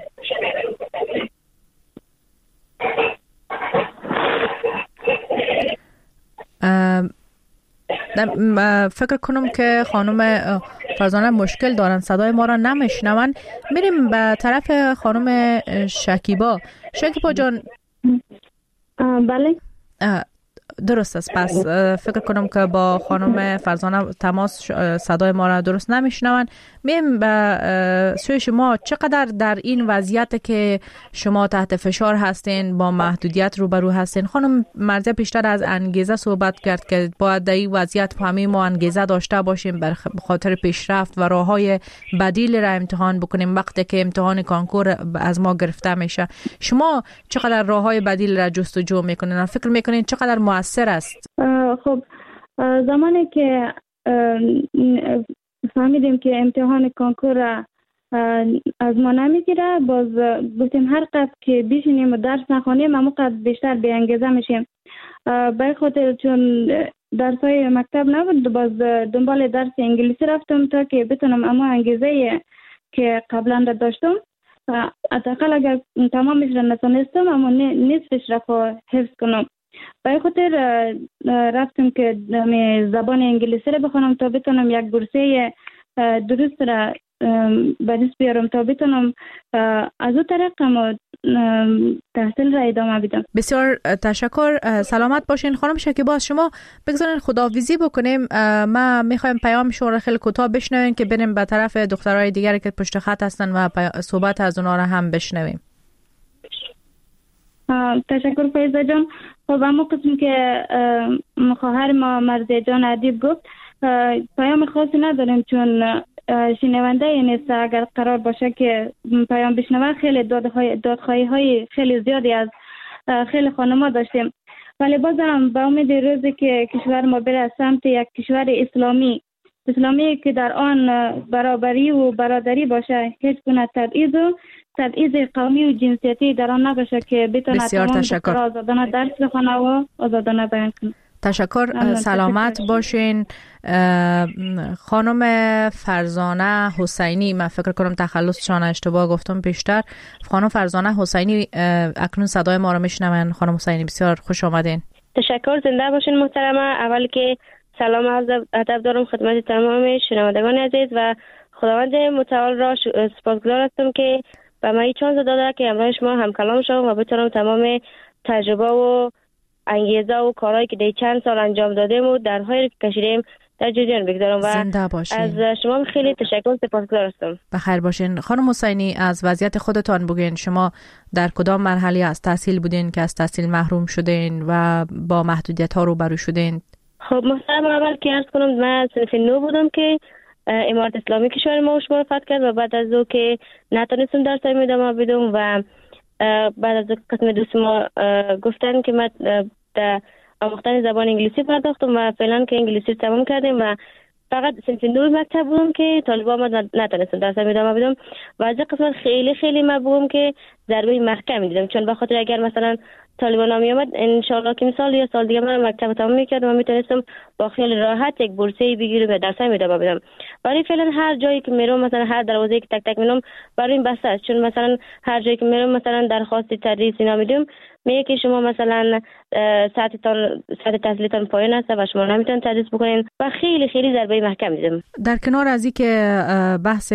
فکر کنم که خانم فرزانه مشکل دارن، صدای ما را نمیشنون. میریم به طرف خانم شکیبا. شکیبا جان. بله درست است. پس فکر کنم که با خانم فرزانه تماس صدای ما را درست نمیشنون. میم به سوی شما، چقدر در این وضعیت که شما تحت فشار هستین، با محدودیت روبرو هستین؟ خانم مرزی پیشتر از انگیزه صحبت کرد که باید در این وضعیت همه ما انگیزه داشته باشیم به خاطر پیشرفت و راههای بدیل را امتحان بکنیم وقتی که امتحان کنکور از ما گرفته میشه. شما چقدر راههای بدیل را جستجو میکنین؟ فکر میکنین چقدر مؤثر است؟ خب زمانی که فهمیدیم که امتحان کنکور از ما نمیگیره. باز گفتیم هر قد که بشینیم و درس نخونیم همون قد بیشتر بی انگیزه میشیم. به خاطر چون درسای مکتب نبود باز دنبال درس انگلیسی رفتم تا که بتونم اما انگیزه که قبلا داشتم حداقل اگر تمامش را نتونستم اما نصفش را حفظ کنم. به خاطر رفتم که زبان انگلیسی را بخونم تا بتونم یک بورسیه درست را به دست بیارم تا بتونم از اون طریق تحصیل را ادامه بدم. بسیار تشکر. سلامت باشین خانم شکیبا. شما بگذارین خداحافظی بکنیم. ما میخوایم پیام شما را خیلی کوتاه بشنویم که بریم به طرف دخترای دیگری که پشت خط هستن و صحبت از اونا را هم بشنویم. تشکر فیضه جان. خب اما قسم که خواهر ما مرضیه جان ادیب گفت پیام خاصی نداریم چون شنونده نیست. اگر قرار باشه که پیام بشنوه خیلی دادهای دادخواهی های خیلی زیادی از خیلی خانم‌ها داشتیم، ولی بازم با امید روزی که کشور ما بره سمت یک کشور اسلامی اسلامی که در آن برابری و برادری باشه، هیچ گونه تبعیض و تبعیض قومی و جنسیتی در آن نباشه که بتونه تمام دخترها آزادانه درس بخونه و آزادانه بیان کنه. تشکر. سلامت باشین. خانم فرزانه حسینی، من فکر کنم تخلصشان اشتباه گفتم پیشتر. خانم فرزانه حسینی اکنون صدای ما رو میشنون. خانم حسینی بسیار خوش آمدین. تشکر. زنده باشین محترمه. اول که سلام عرض ادب دارم خدمت تمام شنوندگان عزیز و خداوند متعال را سپاسگزار هستم که به من چانس داده که امروز شما هم کلام شوم و بتونم تمام تجربه و انگیزه و کارهایی که در چند سال انجام دادیم و درهایی که کشیدیم در جریان بگذارم و از شما خیلی تشکر سپاسگزار هستم. بخیر باشین. خانم حسینی از وضعیت خودتان بگین. شما در کدام مرحله از تحصیل بودین که از تحصیل محروم شدین و با محدودیت ها روبرو شدین؟ خب محترم، اول که عرض کنم من صنف نو بودم که امارت اسلامی کشور ما شما رفت کرد و بعد از او که نتونستم درسای ادامه بدم و بعد از قسم دوست ما گفتن که من در آموختن زبان انگلیسی پرداختم و فعلا که انگلیسی تمام کردیم و فقط صنف نو مکتب بودم که طالبا ما نتونستم درسای ادامه بدم و از قسمت خیلی خیلی مبهوم که ضربه محکمی دیدم، چون به خاطر اگر مثلا طالبان ها می آمد ان شاء الله که مثال یا سال دیگه من مکتب تمام میکردم و میتونستم با خیلی راحت یک بورسیه بگیرم و درسای ادامه بدم. ولی فعلا هر جایی که میرم مثلا هر دروازه‌ای که تک تک میرم برای این بسته است، چون مثلا هر جایی که میرم مثلا درخواست تدریس اینا میدم میگه که شما مثلا ساعتتان ساعت تحصیلتان پایان است و شما نمیتونید تدریس بکنین و خیلی خیلی ضربه محکم دیدم. در کنار از این که بحث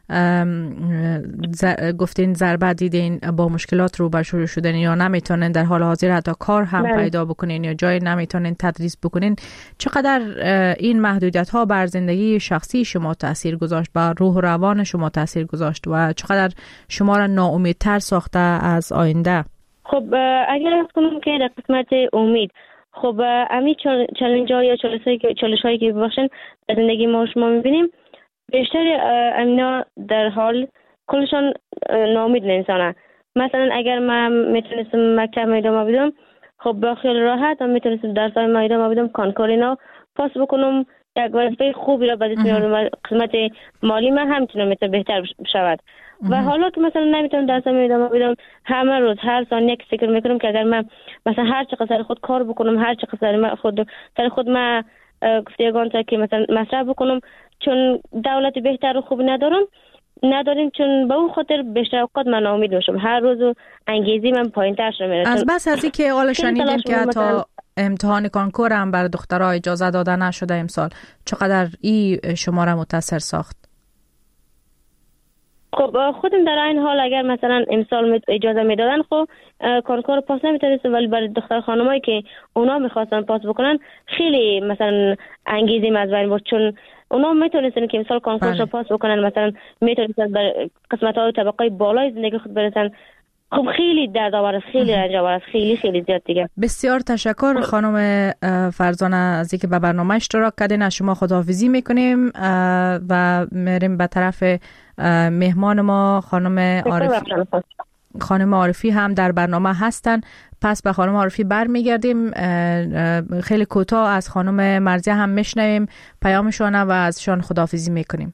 گفتین ضربه دیدین با مشکلات روبرو شدن یا نمیتونین در حال حاضر حتی کار هم بله. پیدا بکنین یا جای نمیتونین تدریس بکنین، چقدر این محدودیت ها بر زندگی شخصی شما تاثیر گذاشت، بر روح و روان شما تاثیر گذاشت و چقدر شما را ناامیدتر ساخته از آینده؟ خب اگر از کنم که در قسمت امید، خب امی چالنج ها یا چالش هایی که ببخشن در زندگی ما شما میبینیم بیشتر امینا در حال کلشان ناامید نمیسانه. مثلا اگر من میتونستم مکتب ادامه بدم خب با خیال راحت هم میتونستم درسای ما ادامه بدم، کانکور اینا پاس بکنم، یک وظیفه خوبی را به دست میارم، قسمت مالی من هم میتونم بهتر شود. و حالا که مثلا نمیتونم درسام ادامه بدم همه روز هر ثانیه که فکر میکنم که اگر من مثلا هر چقدر سر خود کار بکنم، هر چقدر سر خود سر خود من گفتگان تا که مثلا مصرف بکنم، چون دولت بهتر و خوب ندارم نداریم، چون به اون خاطر بیشتر اوقات من ناامید میشم، هر روز انگیزی من پایین‌تر شده. از بس از اینکه حالا شنیدیم که حتی امتحان کانکور هم برای دخترها اجازه داده نشده امسال، چقدر این شما را متاثر ساخت؟ خب خودم در این حال اگر مثلا امسال اجازه میدادن خب کانکور پاس نمیتونستم، ولی برای دختر خانمایی که اونا میخواستن پاس بکنن خیلی مثلا انگیزی از بین بود، چون اونا میتونستن که امسال کانکورش پاس بکنن، مثلا میتونستن بر قسمت های طبقه بالای زندگی خود برسن. خب خیلی دردآور است، خیلی رنج‌آور است، خیلی خیلی زیاد دیگه. بسیار تشکر خانم فرزانه از اینکه به برنامه اشتراک کردین. از شما خداحافظی میکنیم و میریم به طرف مهمان ما خانم عارفی. خانم عارفی هم در برنامه هستن. پس به خانم عارفی برمیگردیم. خیلی کوتاه از خانم مرزیه هم میشنویم پیامشون و ازشان خداحافظی میکنیم.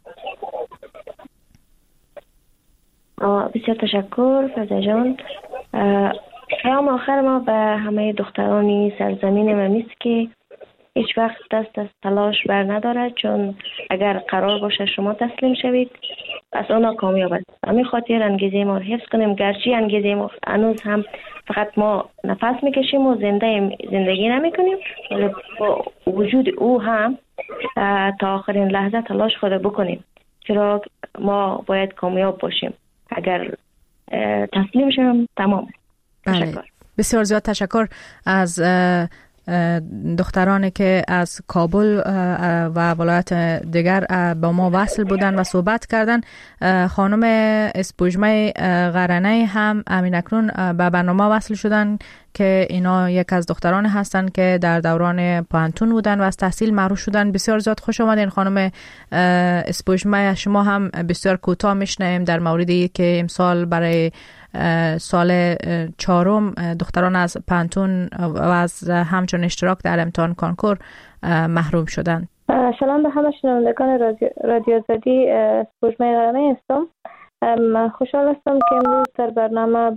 بسیار تشکر فضا جان. پیام آخر ما به همه دخترانی سرزمین ما نیست که هیچ وقت دست از تلاش بر ندارد، چون اگر قرار باشه شما تسلیم شوید پس اونا کامیاب است. همین خاطر انگیزه ما رو حفظ کنیم، گرچه انگیزه ما هنوز هم فقط ما نفس میکشیم و زنده زندگی نمیکنیم، ولی با وجود او هم تا آخرین لحظه تلاش خود بکنیم، چرا ما باید کامیاب باشیم. اگر تسلیم شویم تمام. بله. بسیار زیاد تشکر از دخترانی که از کابل و ولایت دیگر با ما وصل بودن و صحبت کردن. خانم اسپوجمه غرنه هم امین اکنون به برنامه وصل شدن که اینا یک از دختران هستند که در دوران پانتون بودن و از تحصیل محروم شدن. بسیار زیاد خوش آمدین خانم اسپوجمه. شما هم بسیار کوتاه میشنویم در موردی که امسال برای سال چهارم دختران از پانتون و از همچون اشتراک در امتحان کنکور محروم شدند. سلام به همه شنوندگان رادیو آزادی. اسپوجمه غرنه هستم. خوشحال هستم که امروز در برنامه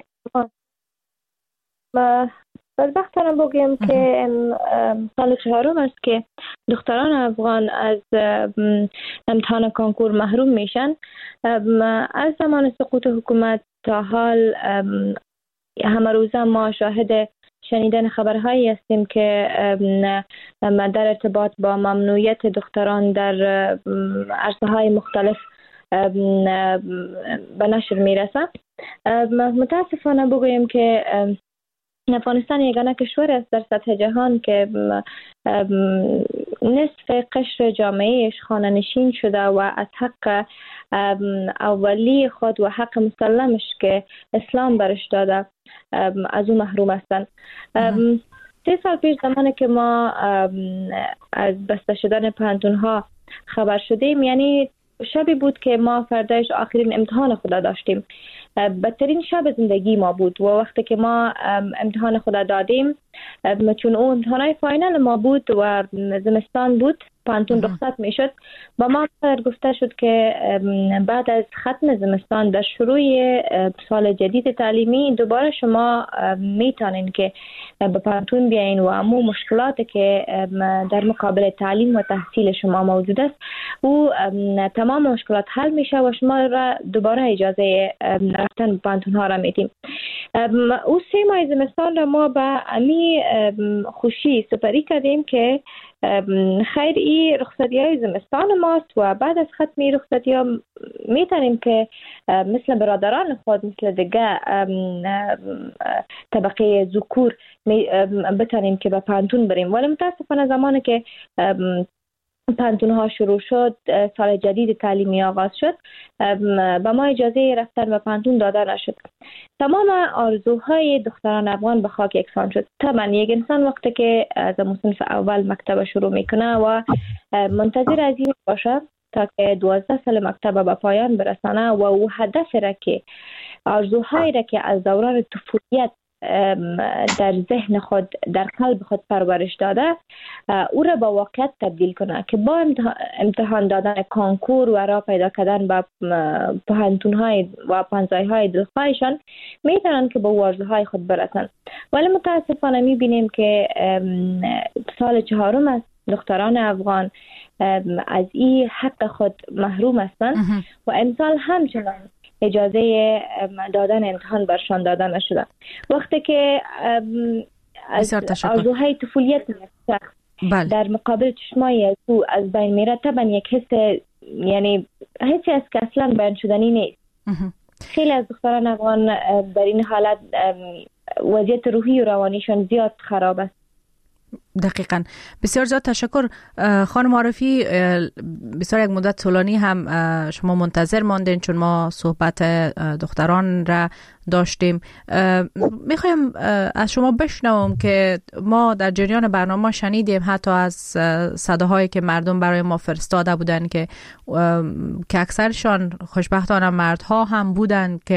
بدبختانه بگیم که سال چهارم است که دختران افغان از امتحان کنکور محروم میشن. از زمان سقوط حکومت تا حال همه روزه ما شاهد شنیدن خبرهایی هستیم که در ارتباط با ممنوعیت دختران در عرصه های مختلف به نشر میرسه. متاسفانه بگویم که افغانستان یگانه کشور است در سطح جهان که نصف قشر جامعهش خانه نشین شده و از حق اولی خود و حق مسلمش که اسلام برش داده از او محروم هستند. سه سال پیش زمانی که ما از بسته شدن پانتون ها خبر شدیم، یعنی شبی بود که ما فردایش آخرین امتحان خدا داشتیم. بدترین شب زندگی ما بود و وقتی که ما امتحان خدا دادیم، چون اون امتحانای فاینال ما بود و زمستان بود، پانتون رخصت می شد، با ما گفته شد که بعد از ختم زمستان در شروع سال جدید تعلیمی دوباره شما می توانین که به پانتون بیاین و امو مشکلاتی که در مقابل تعلیم و تحصیل شما موجود است و تمام مشکلات حل میشه و شما را دوباره اجازه رفتن به پانتون ها را میدیم. او سه ماه زمستان را ما به امی خوشی سپری کردیم که خیر ای رخصتی های زمستان ماست و بعد از ختمی رخصتی ها میتونیم که مثل برادران خود، مثل دیگه طبقه ذکور بتونیم که به پانتون بریم. ولی متاسفانه زمانی که پانتون ها شروع شد، سال جدید تعلیمی آغاز شد، به ما اجازه رفتن به پانتون داده نشد. تمام آرزوهای دختران افغان به خاک یکسان شد. طبعا یک انسان وقتی که از صنف اول مکتب شروع میکنه و منتظر از این باشه تا که دوازده سال مکتب به پایان برسانه و او هدف را که آرزوهایی را که از دوران طفولیت در ذهن خود، در قلب خود پرورش داده، او را به واقعیت تبدیل کنه که با امتحان دادن کنکور و راه پیدا کردن به پانتون‌های و پانزای‌های دلخواهشان میتونن که به آرزوهای خود برسن. ولی متاسفانه میبینیم که سال چهارم است دختران افغان از این حق خود محروم هستند و امسال همچنان اجازه دادن امتحان برشان داده نشده. وقتی که از آرزوهای طفولیت شخص در مقابل چشمای از او از بین میره، طبعا یک حس، یعنی حسی است که اصلا بیان شدنی نیست. خیلی از دختران افغان در این حالت وضعیت روحی و روانیشان زیاد خراب است. دقیقاً. بسیار زیاد تشکر خانم عارفی. بسیار یک مدت طولانی هم شما منتظر ماندین چون ما صحبت دختران را داشتیم. میخوایم از شما بشنوم که ما در جریان برنامه شنیدیم حتی از صداهایی که مردم برای ما فرستاده بودن که که اکثرشان خوشبختانه مردها هم بودن که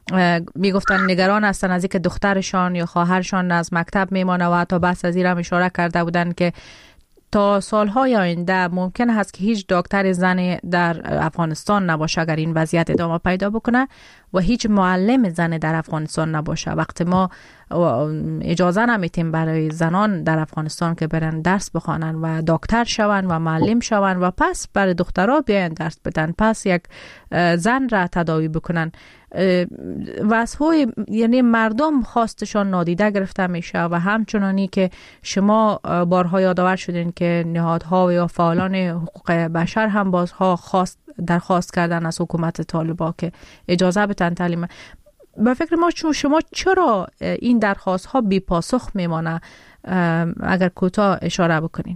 میگفتن نگران هستن از اینکه دخترشان یا خواهرشان از مکتب میمانه و حتی بس از این هم اشاره کرده بودن که تا سالهای آینده ممکن است که هیچ دکتر زن در افغانستان نباشه اگر این وضعیت ادامه پیدا بکنه و هیچ معلم زن در افغانستان نباشه. وقتی ما اجازه نمیتیم برای زنان در افغانستان که برن درس بخوانن و دکتر شون و معلم شون و پس برای دخترها بیاین درس بدن، پس یک زن را تداوی بکنن، واسه یعنی مردم خواستشان نادیده گرفته میشه. و همچنانی که شما بارها یادآور شدین که نهادها یا فعالان حقوق بشر هم بازها خواست درخواست کردن از حکومت طالبان که اجازه بدن تعلیم. به فکر ما شما چرا این درخواست ها بی پاسخ میمانه؟ اگر کوتاه اشاره بکنین.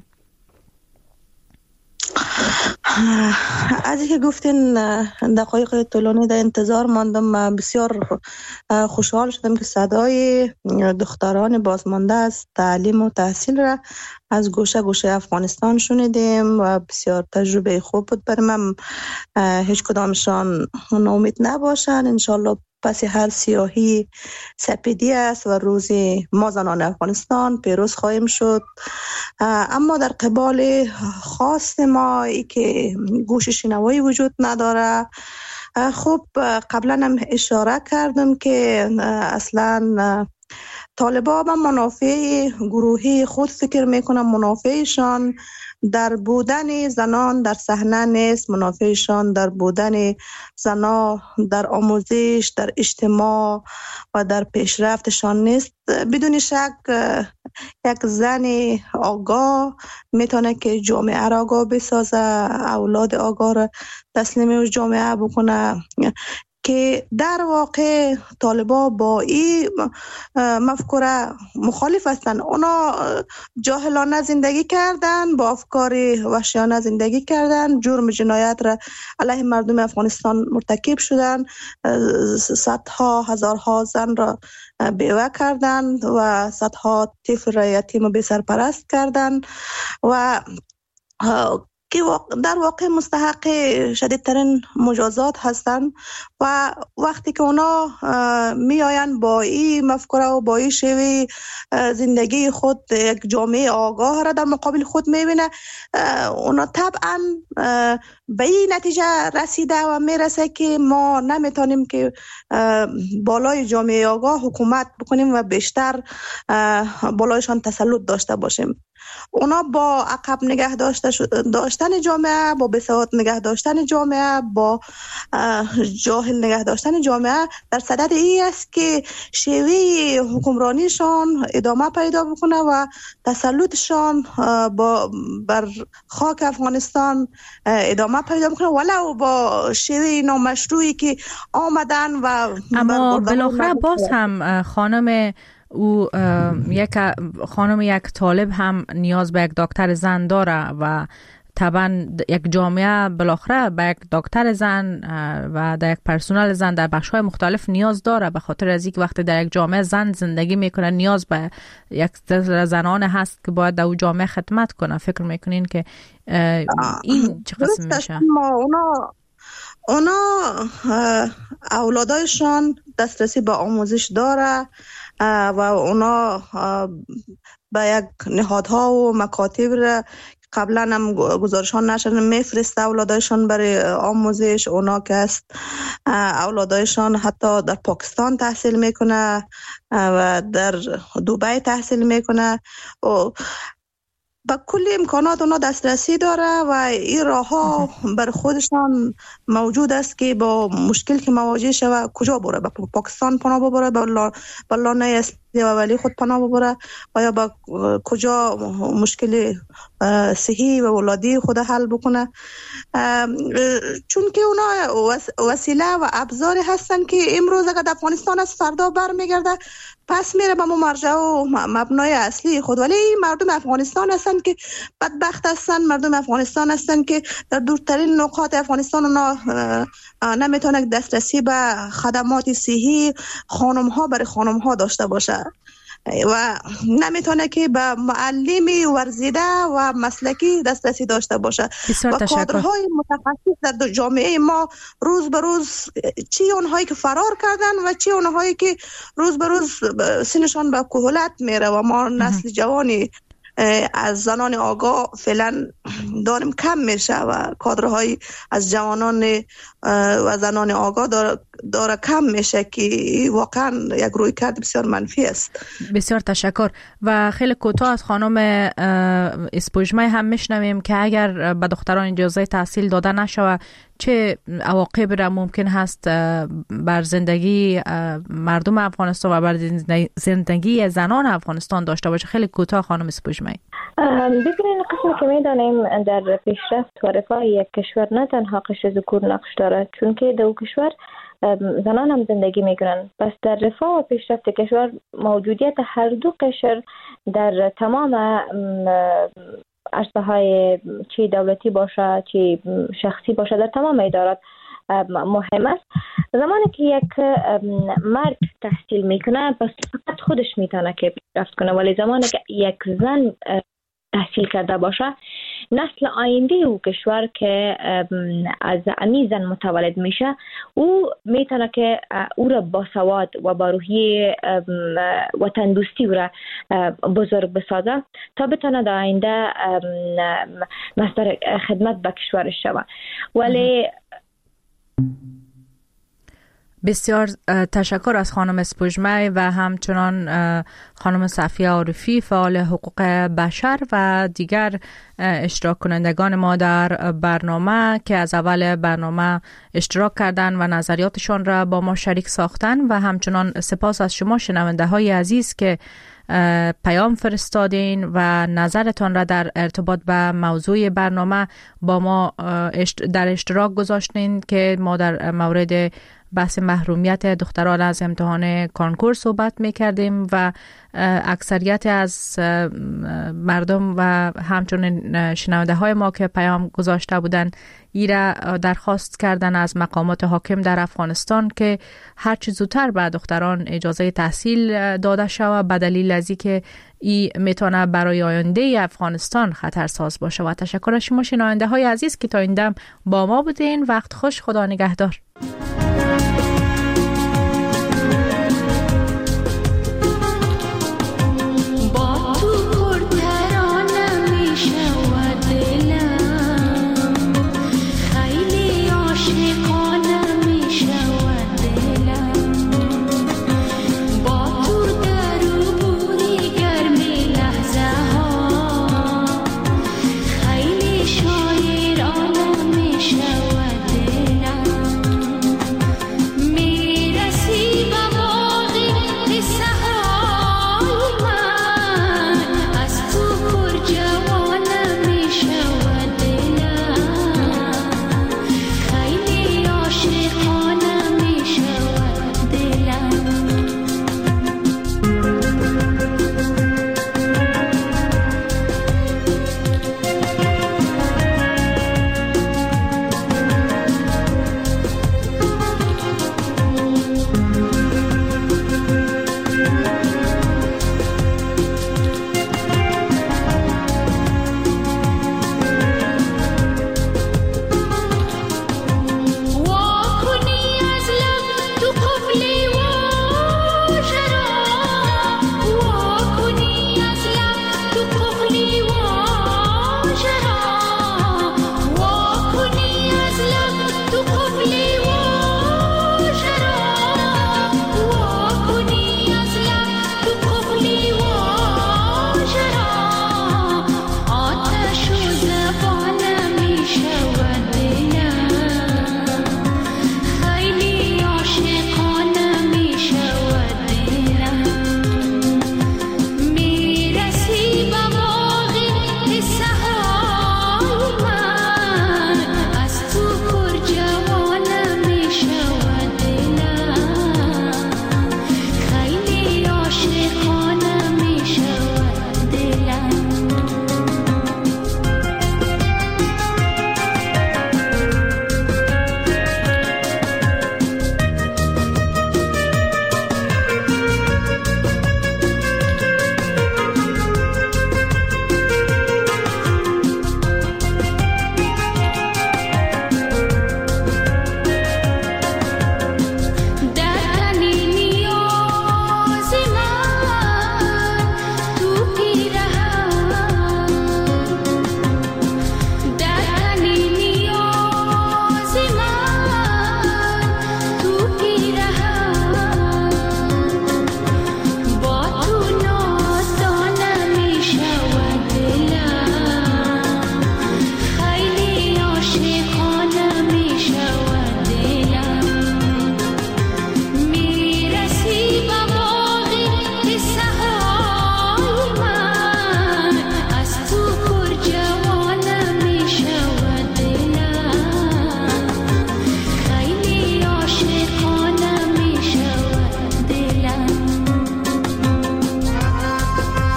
از اینکه گفتین دقایق طولانی در انتظار ماندم، بسیار خوشحال شدم که صدای دختران بازمانده از تعلیم و تحصیل را از گوشه گوشه افغانستان شنیدیم و بسیار تجربه خوب بود برای من. هیچ کدامشان ناامید نباشن، انشالله پس هر سیاهی سپیدی است و روزی ما زنان افغانستان پیروز خواهیم شد. اما در قبال خواست ما ای که گوش شنوایی وجود نداره، خب قبلا هم اشاره کردم که اصلا طالبان به منافع گروهی خود فکر میکنن، منافعشان در بودن زنان در صحنه نیست، منافعشان در بودن زنان در آموزش، در اجتماع و در پیشرفتشان نیست. بدون شک یک زن آگاه میتونه که جامعه را آگاه بسازه، اولاد آگاه را تسلیم جامعه بکنه، که در واقع طالبان با این مفکوره مخالف هستند. اونا جاهلانه زندگی کردن، با افکار وحشیانه زندگی کردن، جرم جنایت را علیه مردم افغانستان مرتکب شدن، صدها هزارها زن را بیوه کردن و صدها طفل را یتیم و بی سرپرست کردن و که در واقع مستحق شدیدترین مجازات هستند. و وقتی که اونا می آین با این مفکوره و با این شیوه زندگی خود یک جامعه آگاه را در مقابل خود می بینه، اونا طبعا به این نتیجه رسیده و می رسه که ما نمیتونیم که بالای جامعه آگاه حکومت بکنیم و بیشتر بالایشان تسلط داشته باشیم. اونا با عقب نگه داشته داشتن جامعه، با بساط نگه داشتن جامعه، با جاهل نگه داشتن جامعه در صدد این است که شیوه حکمرانیشان ادامه پیدا بکنه و تسلطشان با بر خاک افغانستان ادامه پیدا بکنه، ولو با شیوه نامشروعی که آمدن. و اما بالاخره باز هم خانم او یک خانم یک طالب هم نیاز به یک دکتر زن داره و طبعا یک جامعه بالاخره به یک دکتر زن و در یک پرسنل زن در بخش‌های مختلف نیاز داره، به خاطر از اینکه وقتی در یک جامعه زن زندگی میکنه نیاز به یک زنان هست که باید در اون جامعه خدمت کنه. فکر میکنین که این چه قسم میشه؟ اونا اونا اولادایشان دسترسی به آموزش داره و اونا به یک نهادها و مکاتب را قبلا هم گزارشان نشدن میفرسته اولادایشان برای آموزش. اونا که است اولادایشان حتی در پاکستان تحصیل میکنه و در دبی تحصیل میکنه و با کل امکانات اونا دسترسی داره و این راه ها بر خودشان موجود است که با مشکل که مواجه شود کجا بره، با پاکستان پناه ببره، با لانه اصلی و ولی خود پناه ببره و یا با کجا مشکل صحی و ولادی خود حل بکنه، چون که اونا وسیله و ابزاری هستن که امروز اگر افغانستان از فردا برمیگرده پس میره به مرجع و مبنای اصلی خود. ولی مردم افغانستان هستن که بدبخت هستن، مردم افغانستان هستن که در دورترین نقاط افغانستان اونا نمیتونن دسترسی به خدمات صحی خانم ها برای خانم ها داشته باشه. و نمیتونه که به معلمی ورزیده و مسلکی دسترسی داشته باشه و کادرهای متخصص در جامعه ما روز به روز چی اونهایی که فرار کردن و چی اونهایی که روز به روز سنشان به کهولت میره و ما نسل جوانی از زنان آگاه فعلا داریم کم میشه و کادرهای از جوانان و زنان آگاه داره, داره کم میشه که واقعا یک روی کرد بسیار منفی است. بسیار تشکر. و خیلی کوتاه از خانم اسپوژمه هم میشنویم که اگر به دختران اجازه تحصیل داده نشود چه عواقب را ممکن هست بر زندگی مردم افغانستان و بر زندگی زنان افغانستان داشته باشه؟ خیلی کوتاه خانم اسپوژمه. ببینید قسمی که میدانیم در پیشرفت و رفاه یک کشور نه تنها قشر ذکور نقش دارد، چون که در کشور زنان هم زندگی میکنن. پس در رفاه و پیشرفت کشور موجودیت هر دو قشر در تمام عرصه های چی دولتی باشه چی شخصی باشه در تمام ادارات مهم است. زمانی که یک مرد تحصیل میکنه پس فقط خودش میتونه که پیشرفت کنه، ولی زمانی که یک زن تحصیل کرده باشه نسل آینده او کشور که از امی زن متولد میشه او میتونه که او را با سواد و با روحیه وطن دوستی او را بزرگ بسازه تا بتونه در آینده مصدر خدمت به کشورش شود. ولی بسیار تشکر از خانم اسپوژمه و همچنان خانم صفیه عارفی فعال حقوق بشر و دیگر اشتراک کنندگان ما در برنامه که از اول برنامه اشتراک کردن و نظریاتشان را با ما شریک ساختن و همچنان سپاس از شما شنونده های عزیز که پیام فرستادین و نظرتان را در ارتباط به موضوع برنامه با ما در اشتراک گذاشتین که ما در مورد بحث محرومیت دختران از امتحان کنکور صحبت می کردیم و اکثریت از مردم و همچنین شنونده های ما که پیام گذاشته بودند ایره درخواست کردن از مقامات حاکم در افغانستان که هرچی زودتر به دختران اجازه تحصیل داده شود به دلیل از اینکه ای میتونه برای آینده افغانستان خطرساز باشه. و تشکر از شما شنونده های عزیز که تا این دم با ما بودین. وقت خوش، خدا نگهدار.